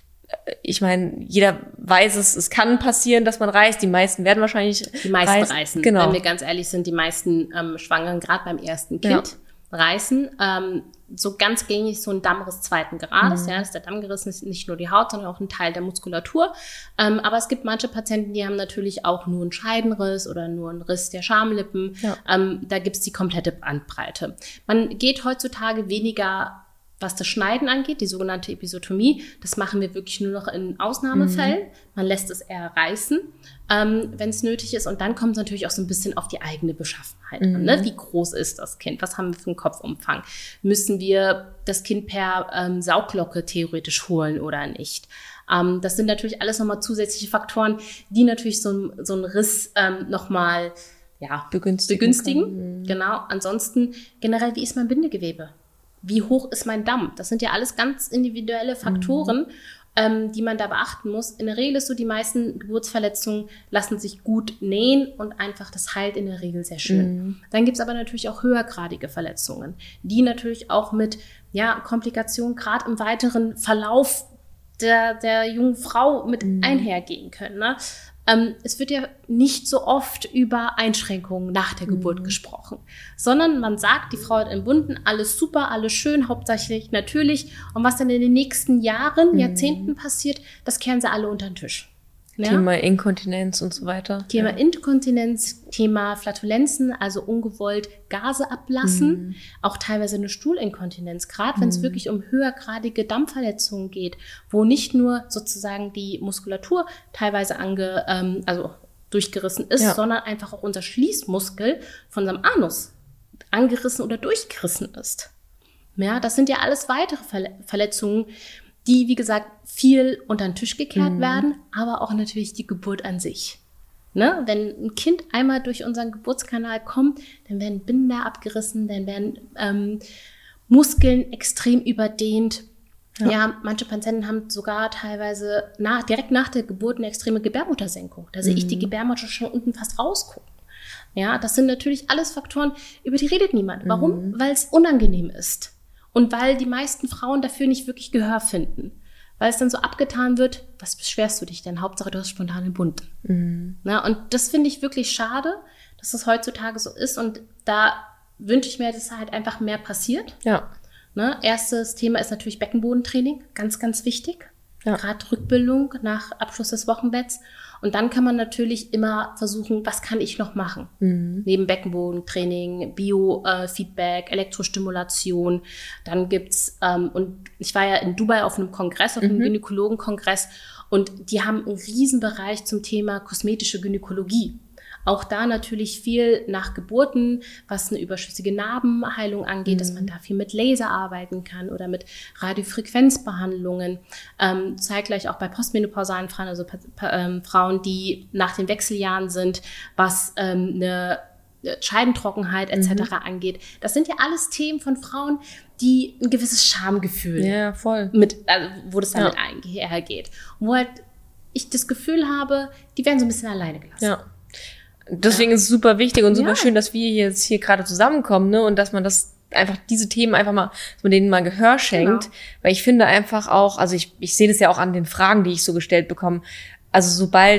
Speaker 2: ich meine, jeder weiß es, es kann passieren, dass man reist. Die meisten werden wahrscheinlich
Speaker 1: Die meisten reißen. reißen.
Speaker 2: Genau.
Speaker 1: Wenn wir ganz ehrlich sind, die meisten ähm, Schwangeren, gerade beim ersten Kind, ja. reißen. Ähm, so ganz gängig so ein Dammriss zweiten Grades. Mhm. Ja, ist der Damm gerissen, ist nicht nur die Haut, sondern auch ein Teil der Muskulatur. Ähm, aber es gibt manche Patienten, die haben natürlich auch nur einen Scheidenriss oder nur einen Riss der Schamlippen. Ja. Ähm, da gibt's die komplette Bandbreite. Man geht heutzutage weniger, was das Schneiden angeht, die sogenannte Episiotomie. Das machen wir wirklich nur noch in Ausnahmefällen. Mhm. Man lässt es eher reißen, ähm, wenn es nötig ist. Und dann kommt es natürlich auch so ein bisschen auf die eigene Beschaffenheit mhm. an. Ne? Wie groß ist das Kind? Was haben wir für einen Kopfumfang? Müssen wir das Kind per ähm, Sauglocke theoretisch holen oder nicht? Ähm, das sind natürlich alles nochmal zusätzliche Faktoren, die natürlich so, ein, so einen Riss ähm, nochmal ja, begünstigen. begünstigen. Mhm. Genau. Ansonsten generell, wie ist mein Bindegewebe? Wie hoch ist mein Damm? Das sind ja alles ganz individuelle Faktoren, mhm. ähm, die man da beachten muss. In der Regel ist so, die meisten Geburtsverletzungen lassen sich gut nähen und einfach, das heilt in der Regel sehr schön. Mhm. Dann gibt's aber natürlich auch höhergradige Verletzungen, die natürlich auch mit ja, Komplikationen, gerade im weiteren Verlauf der, der jungen Frau mit mhm. einhergehen können. Ne? Ähm, es wird ja nicht so oft über Einschränkungen nach der Geburt mhm. gesprochen, sondern man sagt, die Frau hat entbunden, alles super, alles schön, hauptsächlich natürlich. Und was dann in den nächsten Jahren, mhm. Jahrzehnten passiert, das kehren sie alle unter den Tisch. Ja?
Speaker 2: Thema Inkontinenz und so weiter.
Speaker 1: Thema ja. Inkontinenz, Thema Flatulenzen, also ungewollt Gase ablassen, mhm. auch teilweise eine Stuhlinkontinenz, gerade wenn es mhm. wirklich um höhergradige Dammverletzungen geht, wo nicht nur sozusagen die Muskulatur teilweise ange, ähm, also durchgerissen ist, ja. sondern einfach auch unser Schließmuskel von unserem Anus angerissen oder durchgerissen ist. Ja, das sind ja alles weitere Verle- Verletzungen, die, wie gesagt, viel unter den Tisch gekehrt mhm. werden, aber auch natürlich die Geburt an sich. Ne? Wenn ein Kind einmal durch unseren Geburtskanal kommt, dann werden Bänder abgerissen, dann werden ähm, Muskeln extrem überdehnt. Ja. ja, manche Patienten haben sogar teilweise nach, direkt nach der Geburt eine extreme Gebärmuttersenkung. Da mhm. sehe ich die Gebärmutter schon unten fast rausgucken. Ja, das sind natürlich alles Faktoren, über die redet niemand. Warum? Mhm. Weil es unangenehm ist. Und weil die meisten Frauen dafür nicht wirklich Gehör finden. Weil es dann so abgetan wird, was beschwerst du dich denn? Hauptsache, du hast spontan entbunden. Mhm. Na, und das finde ich wirklich schade, dass das heutzutage so ist. Und da wünsche ich mir, dass halt einfach mehr passiert.
Speaker 2: Ja.
Speaker 1: Ne? Erstes Thema ist natürlich Beckenbodentraining. Ganz, ganz wichtig. Ja. Gerade Rückbildung nach Abschluss des Wochenbetts. Und dann kann man natürlich immer versuchen, was kann ich noch machen? Mhm. Neben Beckenbodentraining, Biofeedback, Elektrostimulation. Dann gibt's, ähm, und ich war ja in Dubai auf einem Kongress, auf einem mhm. Gynäkologenkongress, und die haben einen Riesenbereich zum Thema kosmetische Gynäkologie. Auch da natürlich viel nach Geburten, was eine überschüssige Narbenheilung angeht, mhm. dass man da viel mit Laser arbeiten kann oder mit Radiofrequenzbehandlungen. Ähm, zeitgleich auch bei postmenopausalen Frauen, also ähm, Frauen, die nach den Wechseljahren sind, was ähm, eine Scheidentrockenheit et cetera mhm. angeht. Das sind ja alles Themen von Frauen, die ein gewisses Schamgefühl
Speaker 2: ja, voll.
Speaker 1: mit, also wo das damit ja. einhergeht. Und wo halt ich das Gefühl habe, die werden so ein bisschen alleine gelassen.
Speaker 2: Ja. Deswegen ja. ist es super wichtig und super ja. schön, dass wir jetzt hier gerade zusammenkommen, ne, und dass man das einfach, diese Themen einfach mal, dass man denen mal Gehör schenkt, genau. weil ich finde einfach auch, also ich, ich sehe das ja auch an den Fragen, die ich so gestellt bekomme, also sobald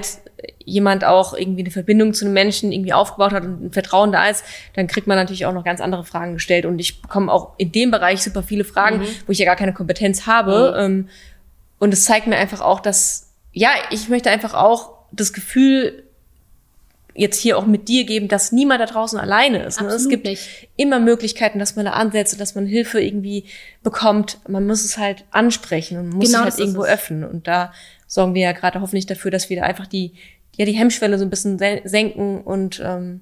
Speaker 2: jemand auch irgendwie eine Verbindung zu einem Menschen irgendwie aufgebaut hat und ein Vertrauen da ist, dann kriegt man natürlich auch noch ganz andere Fragen gestellt. Und ich bekomme auch in dem Bereich super viele Fragen, mhm. wo ich ja gar keine Kompetenz habe. Mhm. Und es zeigt mir einfach auch, dass, ja, ich möchte einfach auch das Gefühl jetzt hier auch mit dir geben, dass niemand da draußen alleine ist. Ne? Es gibt nicht. Immer Möglichkeiten, dass man da ansetzt, dass man Hilfe irgendwie bekommt. Man muss es halt ansprechen und muss genau, sich halt irgendwo öffnen. Und da sorgen wir ja gerade hoffentlich dafür, dass wir da einfach die, ja, die Hemmschwelle so ein bisschen senken. Und ähm,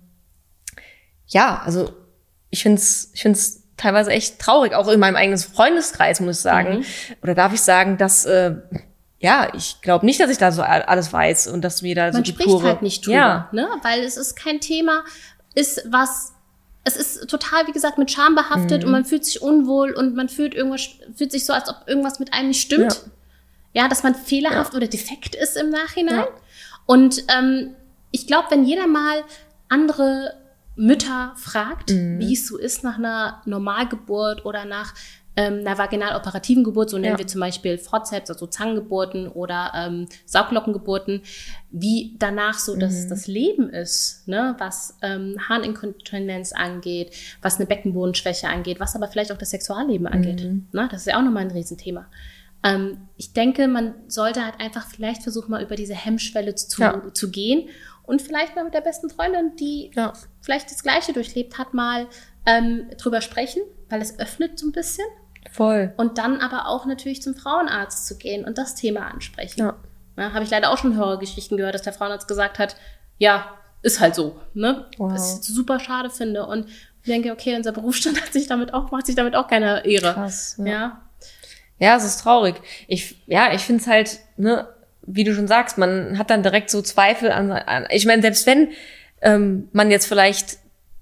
Speaker 2: ja, also ich find's, ich find's teilweise echt traurig, auch in meinem eigenen Freundeskreis, muss ich sagen. Mhm. Oder darf ich sagen, dass äh, ja, ich glaube nicht, dass ich da so alles weiß und dass mir da
Speaker 1: Man
Speaker 2: so die
Speaker 1: spricht
Speaker 2: pure,
Speaker 1: halt nicht drüber,
Speaker 2: ja.
Speaker 1: ne? Weil es ist kein Thema, ist was, es ist total, wie gesagt, mit Scham behaftet mhm. und man fühlt sich unwohl und man fühlt irgendwas, fühlt sich so, als ob irgendwas mit einem nicht stimmt. Ja, ja dass man fehlerhaft ja. oder defekt ist im Nachhinein. Ja. Und ähm, ich glaube, wenn jeder mal andere Mütter fragt, mhm. wie es so ist nach einer Normalgeburt oder nach Ähm, einer vaginal-operativen Geburt, so nennen ja. wir zum Beispiel Forceps, also Zangengeburten oder ähm, Sauglockengeburten, wie danach so das, mhm. das Leben ist, ne? Was ähm, Harninkontinenz angeht, was eine Beckenbodenschwäche angeht, was aber vielleicht auch das Sexualleben angeht. Mhm. Ne? Das ist ja auch nochmal ein Riesenthema. Ähm, ich denke, man sollte halt einfach vielleicht versuchen, mal über diese Hemmschwelle zu, ja. zu gehen und vielleicht mal mit der besten Freundin, die ja. vielleicht das Gleiche durchlebt hat, mal ähm, drüber sprechen, weil es öffnet so ein bisschen.
Speaker 2: Voll.
Speaker 1: Und dann aber auch natürlich zum Frauenarzt zu gehen und das Thema ansprechen. Ja. Ja, habe ich leider auch schon Horrorgeschichten gehört, dass der Frauenarzt gesagt hat, ja, ist halt so. Ne? Wow. Was ich super schade finde. Und ich denke, okay, unser Berufsstand hat sich damit auch, macht sich damit auch keine Ehre.
Speaker 2: Krass, ja.
Speaker 1: Ja,
Speaker 2: ja, es ist traurig. Ich, ja, ich finde es halt, ne, wie du schon sagst, man hat dann direkt so Zweifel an, an ich meine, selbst wenn ähm, man jetzt vielleicht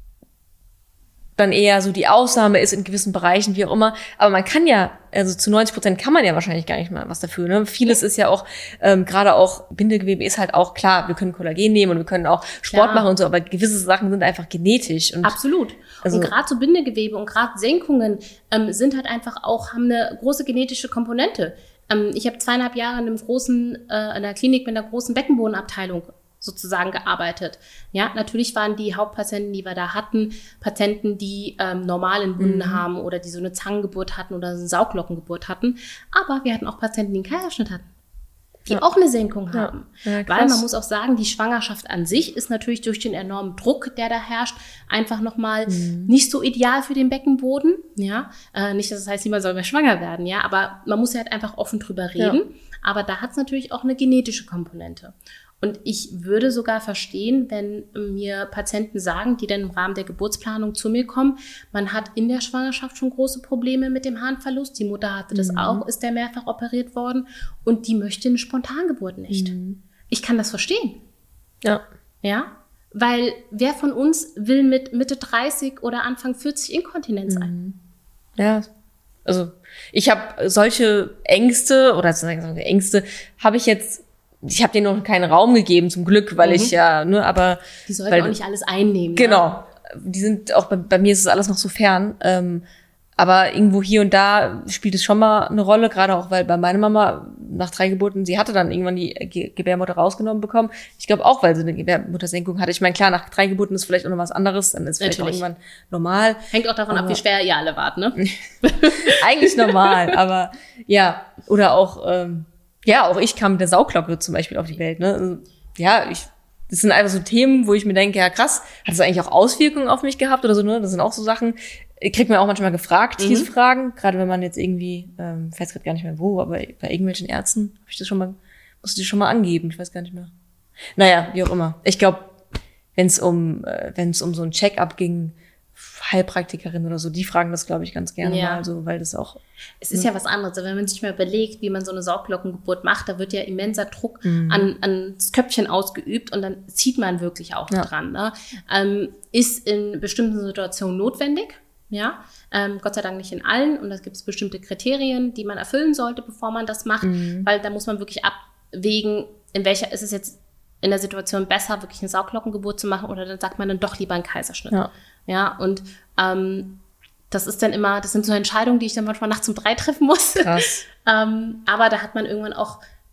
Speaker 2: dann eher so die Ausnahme ist in gewissen Bereichen, wie auch immer. Aber man kann ja, also zu neunzig Prozent kann man ja wahrscheinlich gar nicht mal was dafür. Ne? Vieles ist ja auch, ähm, gerade auch Bindegewebe ist halt auch klar, wir können Kollagen nehmen und wir können auch Sport klar. machen und so, aber gewisse Sachen sind einfach genetisch. Und
Speaker 1: absolut. Also, und gerade so Bindegewebe und gerade Senkungen ähm, sind halt einfach auch, haben eine große genetische Komponente. Ähm, ich habe zweieinhalb Jahre in einem großen, äh, in einer Klinik mit einer großen Beckenbodenabteilung sozusagen gearbeitet. Ja, natürlich waren die Hauptpatienten, die wir da hatten, Patienten, die ähm, normalen Wunden mhm. haben oder die so eine Zangengeburt hatten oder so eine Sauglockengeburt hatten. Aber wir hatten auch Patienten, die einen Kaiserschnitt hatten, die ja. auch eine Senkung
Speaker 2: ja.
Speaker 1: haben.
Speaker 2: Ja,
Speaker 1: weil man muss auch sagen, die Schwangerschaft an sich ist natürlich durch den enormen Druck, der da herrscht, einfach nochmal mhm. nicht so ideal für den Beckenboden. Ja, äh, nicht, dass das heißt, niemand soll mehr schwanger werden, ja, aber man muss ja halt einfach offen drüber reden. Ja. Aber da hat es natürlich auch eine genetische Komponente. Und ich würde sogar verstehen, wenn mir Patienten sagen, die dann im Rahmen der Geburtsplanung zu mir kommen, man hat in der Schwangerschaft schon große Probleme mit dem Harnverlust. Die Mutter hatte das mhm. auch, ist der mehrfach operiert worden und die möchte eine Spontangeburt nicht. Mhm. Ich kann das verstehen.
Speaker 2: Ja.
Speaker 1: Ja, weil wer von uns will mit Mitte dreißig oder Anfang vierzig Inkontinenz sein?
Speaker 2: Mhm. Ja, also ich habe solche Ängste oder sozusagen Ängste habe ich jetzt Ich habe denen noch keinen Raum gegeben, zum Glück, weil mhm. ich ja, ne, aber...
Speaker 1: Die sollten
Speaker 2: weil,
Speaker 1: auch nicht alles einnehmen.
Speaker 2: Genau.
Speaker 1: Ne?
Speaker 2: Die sind auch, bei, bei mir ist es alles noch so fern. Ähm, aber irgendwo hier und da spielt es schon mal eine Rolle, gerade auch, weil bei meiner Mama nach drei Geburten, sie hatte dann irgendwann die Ge- Gebärmutter rausgenommen bekommen. Ich glaube auch, weil sie eine Gebärmuttersenkung hatte. Ich meine, klar, nach drei Geburten ist vielleicht auch noch was anderes, dann ist es vielleicht auch irgendwann normal.
Speaker 1: Hängt auch davon
Speaker 2: aber,
Speaker 1: ab, wie schwer ihr alle wart, ne?
Speaker 2: Eigentlich normal, aber ja, oder auch... Ähm, Ja, auch ich kam mit der Sauglocke zum Beispiel auf die Welt. Ne? Ja, ich, das sind einfach so Themen, wo ich mir denke, ja krass, hat das eigentlich auch Auswirkungen auf mich gehabt oder so? Ne? Das sind auch so Sachen, kriegt man auch manchmal gefragt, mhm. diese Fragen. Gerade wenn man jetzt irgendwie, ähm, ich weiß gerade gar nicht mehr wo, aber bei irgendwelchen Ärzten habe ich das schon mal, musste ich schon mal angeben, ich weiß gar nicht mehr. Naja, wie auch immer. Ich glaube, wenn es um, äh, wenn es um so ein Check-up ging, Heilpraktikerin oder so, die fragen das, glaube ich, ganz gerne ja. mal, so, weil das auch...
Speaker 1: Es ist ja, ja was anderes, wenn man sich mal überlegt, wie man so eine Sauglockengeburt macht, da wird ja immenser Druck mhm. an, an das Köpfchen ausgeübt und dann zieht man wirklich auch ja. dran. Ne? Ähm, ist in bestimmten Situationen notwendig, ja, ähm, Gott sei Dank nicht in allen und da gibt es bestimmte Kriterien, die man erfüllen sollte, bevor man das macht, mhm. weil da muss man wirklich abwägen, in welcher ist es jetzt in der Situation besser, wirklich eine Sauglockengeburt zu machen oder dann sagt man dann doch lieber einen Kaiserschnitt.
Speaker 2: Ja.
Speaker 1: Ja, und ähm, das ist dann immer, das sind so Entscheidungen, die ich dann manchmal nachts um drei treffen muss.
Speaker 2: Krass.
Speaker 1: ähm, aber da hat man irgendwann auch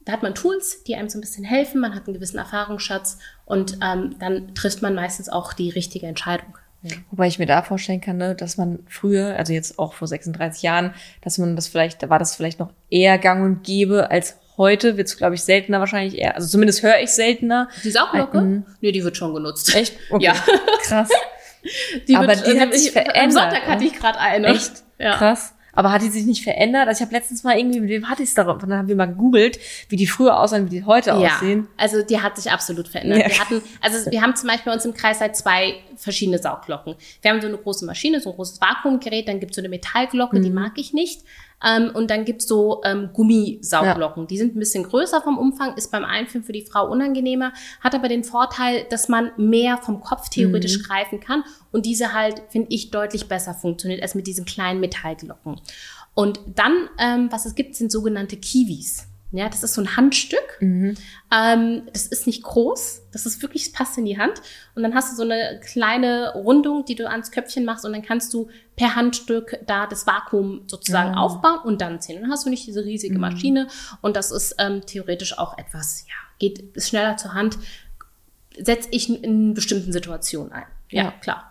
Speaker 1: da hat man Tools, die einem so ein bisschen helfen, man hat einen gewissen Erfahrungsschatz und ähm, dann trifft man meistens auch die richtige Entscheidung.
Speaker 2: Ja. Wobei ich mir da vorstellen kann, ne, dass man früher, also jetzt auch vor sechsunddreißig Jahren, dass man das vielleicht, da war das vielleicht noch eher gang und gäbe als heute, wird es, glaube ich, seltener wahrscheinlich eher, also zumindest höre ich seltener.
Speaker 1: Die Sauglocke?
Speaker 2: Mhm.
Speaker 1: Nee, die wird schon genutzt.
Speaker 2: Echt? Okay.
Speaker 1: Ja.
Speaker 2: Krass.
Speaker 1: Die
Speaker 2: aber
Speaker 1: wird,
Speaker 2: die hat
Speaker 1: ich,
Speaker 2: sich verändert.
Speaker 1: Am Sonntag hatte ich gerade eine.
Speaker 2: Echt?
Speaker 1: Ja.
Speaker 2: Krass. Aber hat die sich nicht verändert? Also ich habe letztens mal irgendwie, mit wem hatte ich es darauf? Dann haben wir mal gegoogelt, wie die früher aussahen, wie die heute
Speaker 1: ja,
Speaker 2: aussehen.
Speaker 1: Also die hat sich absolut verändert.
Speaker 2: Ja.
Speaker 1: Wir hatten, also wir haben zum Beispiel bei uns im Kreis halt zwei verschiedene Saugglocken. Wir haben so eine große Maschine, so ein großes Vakuumgerät, dann gibt es so eine Metallglocke, mhm. die mag ich nicht. Ähm, und dann gibt's so ähm, Gummisauglocken. Ja. Die sind ein bisschen größer vom Umfang, ist beim Einführen für die Frau unangenehmer, hat aber den Vorteil, dass man mehr vom Kopf theoretisch mhm. greifen kann und diese halt, finde ich, deutlich besser funktioniert als mit diesen kleinen Metallglocken. Und dann, ähm, was es gibt, sind sogenannte Kiwis. Ja, das ist so ein Handstück. Mhm. Ähm, das ist nicht groß. Das ist wirklich, es passt in die Hand. Und dann hast du so eine kleine Rundung, die du ans Köpfchen machst. Und dann kannst du per Handstück da das Vakuum sozusagen mhm. aufbauen und dann ziehen. Dann hast du nicht diese riesige mhm. Maschine. Und das ist ähm, theoretisch auch etwas, ja, geht, ist schneller zur Hand. Setze ich in bestimmten Situationen ein. Ja, ja. Klar.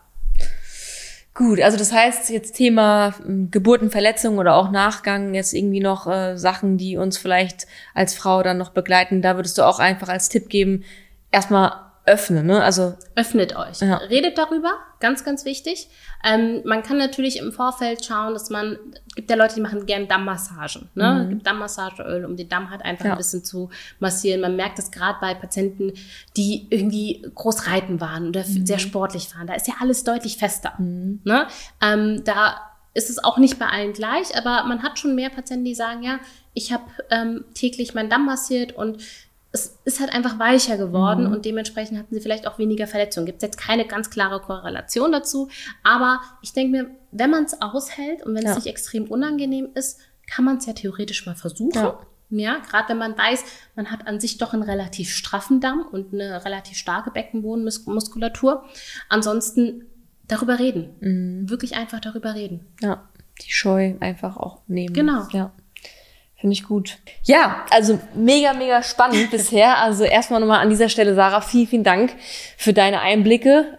Speaker 2: Gut, also das heißt jetzt Thema Geburtenverletzung oder auch Nachgang, jetzt irgendwie noch äh, Sachen, die uns vielleicht als Frau dann noch begleiten, da würdest du auch einfach als Tipp geben, erstmal öffnen, ne? Also
Speaker 1: öffnet euch, ja. Redet darüber, ganz, ganz wichtig. Ähm, man kann natürlich im Vorfeld schauen, dass man, es gibt ja Leute, die machen gerne Dammmassagen, ne? Mhm. Es gibt Dammmassageöl, um den Damm halt einfach ja. ein bisschen zu massieren. Man merkt das gerade bei Patienten, die irgendwie groß reiten waren oder mhm. sehr sportlich waren. Da ist ja alles deutlich fester, mhm. ne? Ähm, da ist es auch nicht bei allen gleich, aber man hat schon mehr Patienten, die sagen, ja, ich habe ähm, täglich meinen Damm massiert und es ist halt einfach weicher geworden mhm. und dementsprechend hatten sie vielleicht auch weniger Verletzungen. Gibt es jetzt keine ganz klare Korrelation dazu, aber ich denke mir, wenn man es aushält und wenn ja. es nicht extrem unangenehm ist, kann man es ja theoretisch mal versuchen. Ja, ja, gerade wenn man weiß, man hat an sich doch einen relativ straffen Damm und eine relativ starke Beckenbodenmuskulatur. Ansonsten darüber reden. Mhm. Wirklich einfach darüber reden.
Speaker 2: Ja, die Scheu einfach auch nehmen.
Speaker 1: Genau.
Speaker 2: Ja. Finde ich gut. Ja, also mega, mega spannend bisher. Also erstmal nochmal an dieser Stelle, Sarah, vielen, vielen Dank für deine Einblicke.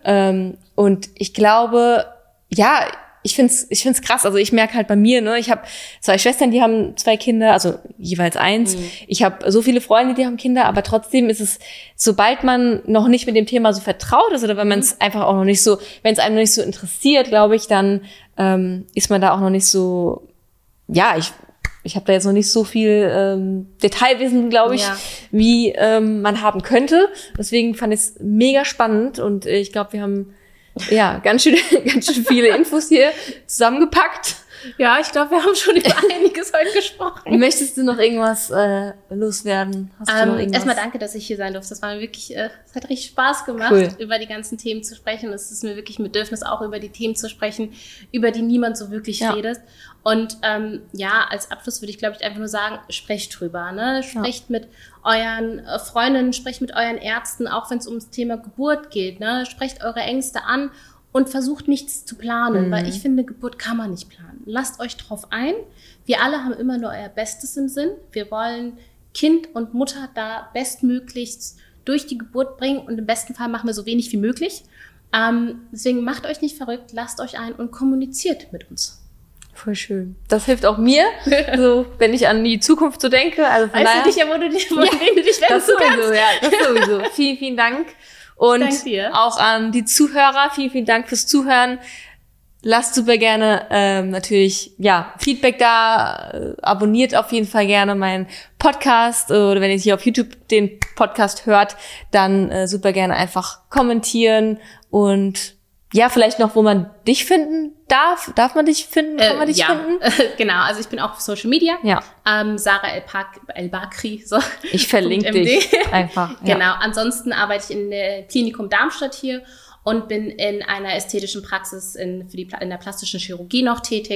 Speaker 2: Und ich glaube, ja, ich find's, ich find's krass. Also ich merke halt bei mir, ne, ich habe zwei Schwestern, die haben zwei Kinder, also jeweils eins. Mhm. Ich habe so viele Freunde, die haben Kinder, aber trotzdem ist es, sobald man noch nicht mit dem Thema so vertraut ist oder wenn man es einfach auch noch nicht so, wenn es einem noch nicht so interessiert, glaube ich, dann ähm, ist man da auch noch nicht so, ja, ich Ich habe da jetzt noch nicht so viel ähm, Detailwissen, glaube ich, ja. wie ähm, man haben könnte. Deswegen fand ich es mega spannend und äh, ich glaube, wir haben ja ganz schön, ganz schön viele Infos hier zusammengepackt.
Speaker 1: Ja, ich glaube, wir haben schon über einiges heute gesprochen.
Speaker 2: Möchtest du noch irgendwas äh, loswerden? Hast
Speaker 1: ähm,
Speaker 2: du noch irgendwas?
Speaker 1: Erstmal danke, dass ich hier sein durfte. Das war mir wirklich, äh, es hat richtig Spaß gemacht,
Speaker 2: cool.
Speaker 1: über die ganzen Themen zu sprechen. Es ist mir wirklich ein Bedürfnis, auch über die Themen zu sprechen, über die niemand so wirklich ja. redet. Und ähm, ja, als Abschluss würde ich, glaube ich, einfach nur sagen, sprecht drüber. Ne? Sprecht ja. mit euren äh, Freundinnen, sprecht mit euren Ärzten, auch wenn es ums Thema Geburt geht. Ne? Sprecht eure Ängste an und versucht nichts zu planen, mhm. weil ich finde, Geburt kann man nicht planen. Lasst euch drauf ein. Wir alle haben immer nur euer Bestes im Sinn. Wir wollen Kind und Mutter da bestmöglichst durch die Geburt bringen und im besten Fall machen wir so wenig wie möglich. Ähm, deswegen macht euch nicht verrückt, lasst euch ein und kommuniziert mit uns.
Speaker 2: Voll schön. Das hilft auch mir, so, wenn ich an die Zukunft so denke. Also von
Speaker 1: weißt
Speaker 2: daher,
Speaker 1: du dich ja, wo du dich, wo ja, du dich
Speaker 2: das sowieso, kannst. Ja, das sowieso. Vielen, vielen Dank. Und auch an die Zuhörer, vielen, vielen Dank fürs Zuhören. Lasst super gerne ähm, natürlich ja Feedback da, äh, abonniert auf jeden Fall gerne meinen Podcast äh, oder wenn ihr hier auf YouTube den Podcast hört, dann äh, super gerne einfach kommentieren und ja, vielleicht noch, wo man dich finden darf. Darf man dich finden? Kann man dich
Speaker 1: äh, ja.
Speaker 2: finden?
Speaker 1: Genau, also ich bin auch auf Social Media.
Speaker 2: Ja.
Speaker 1: Ähm, Sarah El-Bakri. So.
Speaker 2: Ich verlinke dich einfach. Ja.
Speaker 1: Genau, ansonsten arbeite ich in der Klinikum Darmstadt hier und bin in einer ästhetischen Praxis in, für die, in der plastischen Chirurgie noch tätig.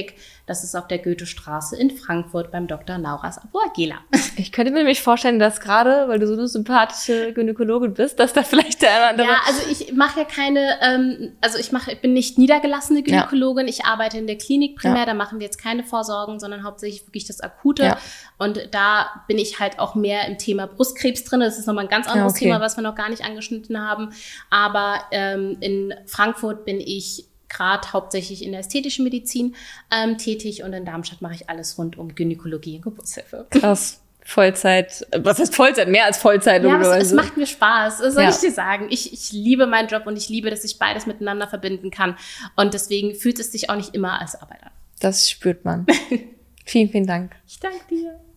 Speaker 1: Das ist auf der Goethestraße in Frankfurt beim Doktor Nauras Abu-Agela.
Speaker 2: Ich könnte mir nämlich vorstellen, dass gerade, weil du so eine sympathische Gynäkologin bist, dass da vielleicht der eine oder andere...
Speaker 1: Ja, also ich mache ja keine, ähm, also ich mache, ich bin nicht niedergelassene Gynäkologin. Ja. Ich arbeite in der Klinik primär, ja. Da machen wir jetzt keine Vorsorgen, sondern hauptsächlich wirklich das Akute. Ja. Und da bin ich halt auch mehr im Thema Brustkrebs drin. Das ist nochmal ein ganz anderes ja, okay. Thema, was wir noch gar nicht angeschnitten haben. Aber ähm, in Frankfurt bin ich gerade hauptsächlich in der ästhetischen Medizin ähm, tätig und in Darmstadt mache ich alles rund um Gynäkologie und Geburtshilfe.
Speaker 2: Krass. Vollzeit, was heißt Vollzeit? Mehr als Vollzeit.
Speaker 1: Ja, es, es macht mir Spaß, das soll ja. ich dir sagen. Ich, ich liebe meinen Job und ich liebe, dass ich beides miteinander verbinden kann. Und deswegen fühlt es sich auch nicht immer als Arbeit an.
Speaker 2: Das spürt man. Vielen, vielen Dank.
Speaker 1: Ich danke dir.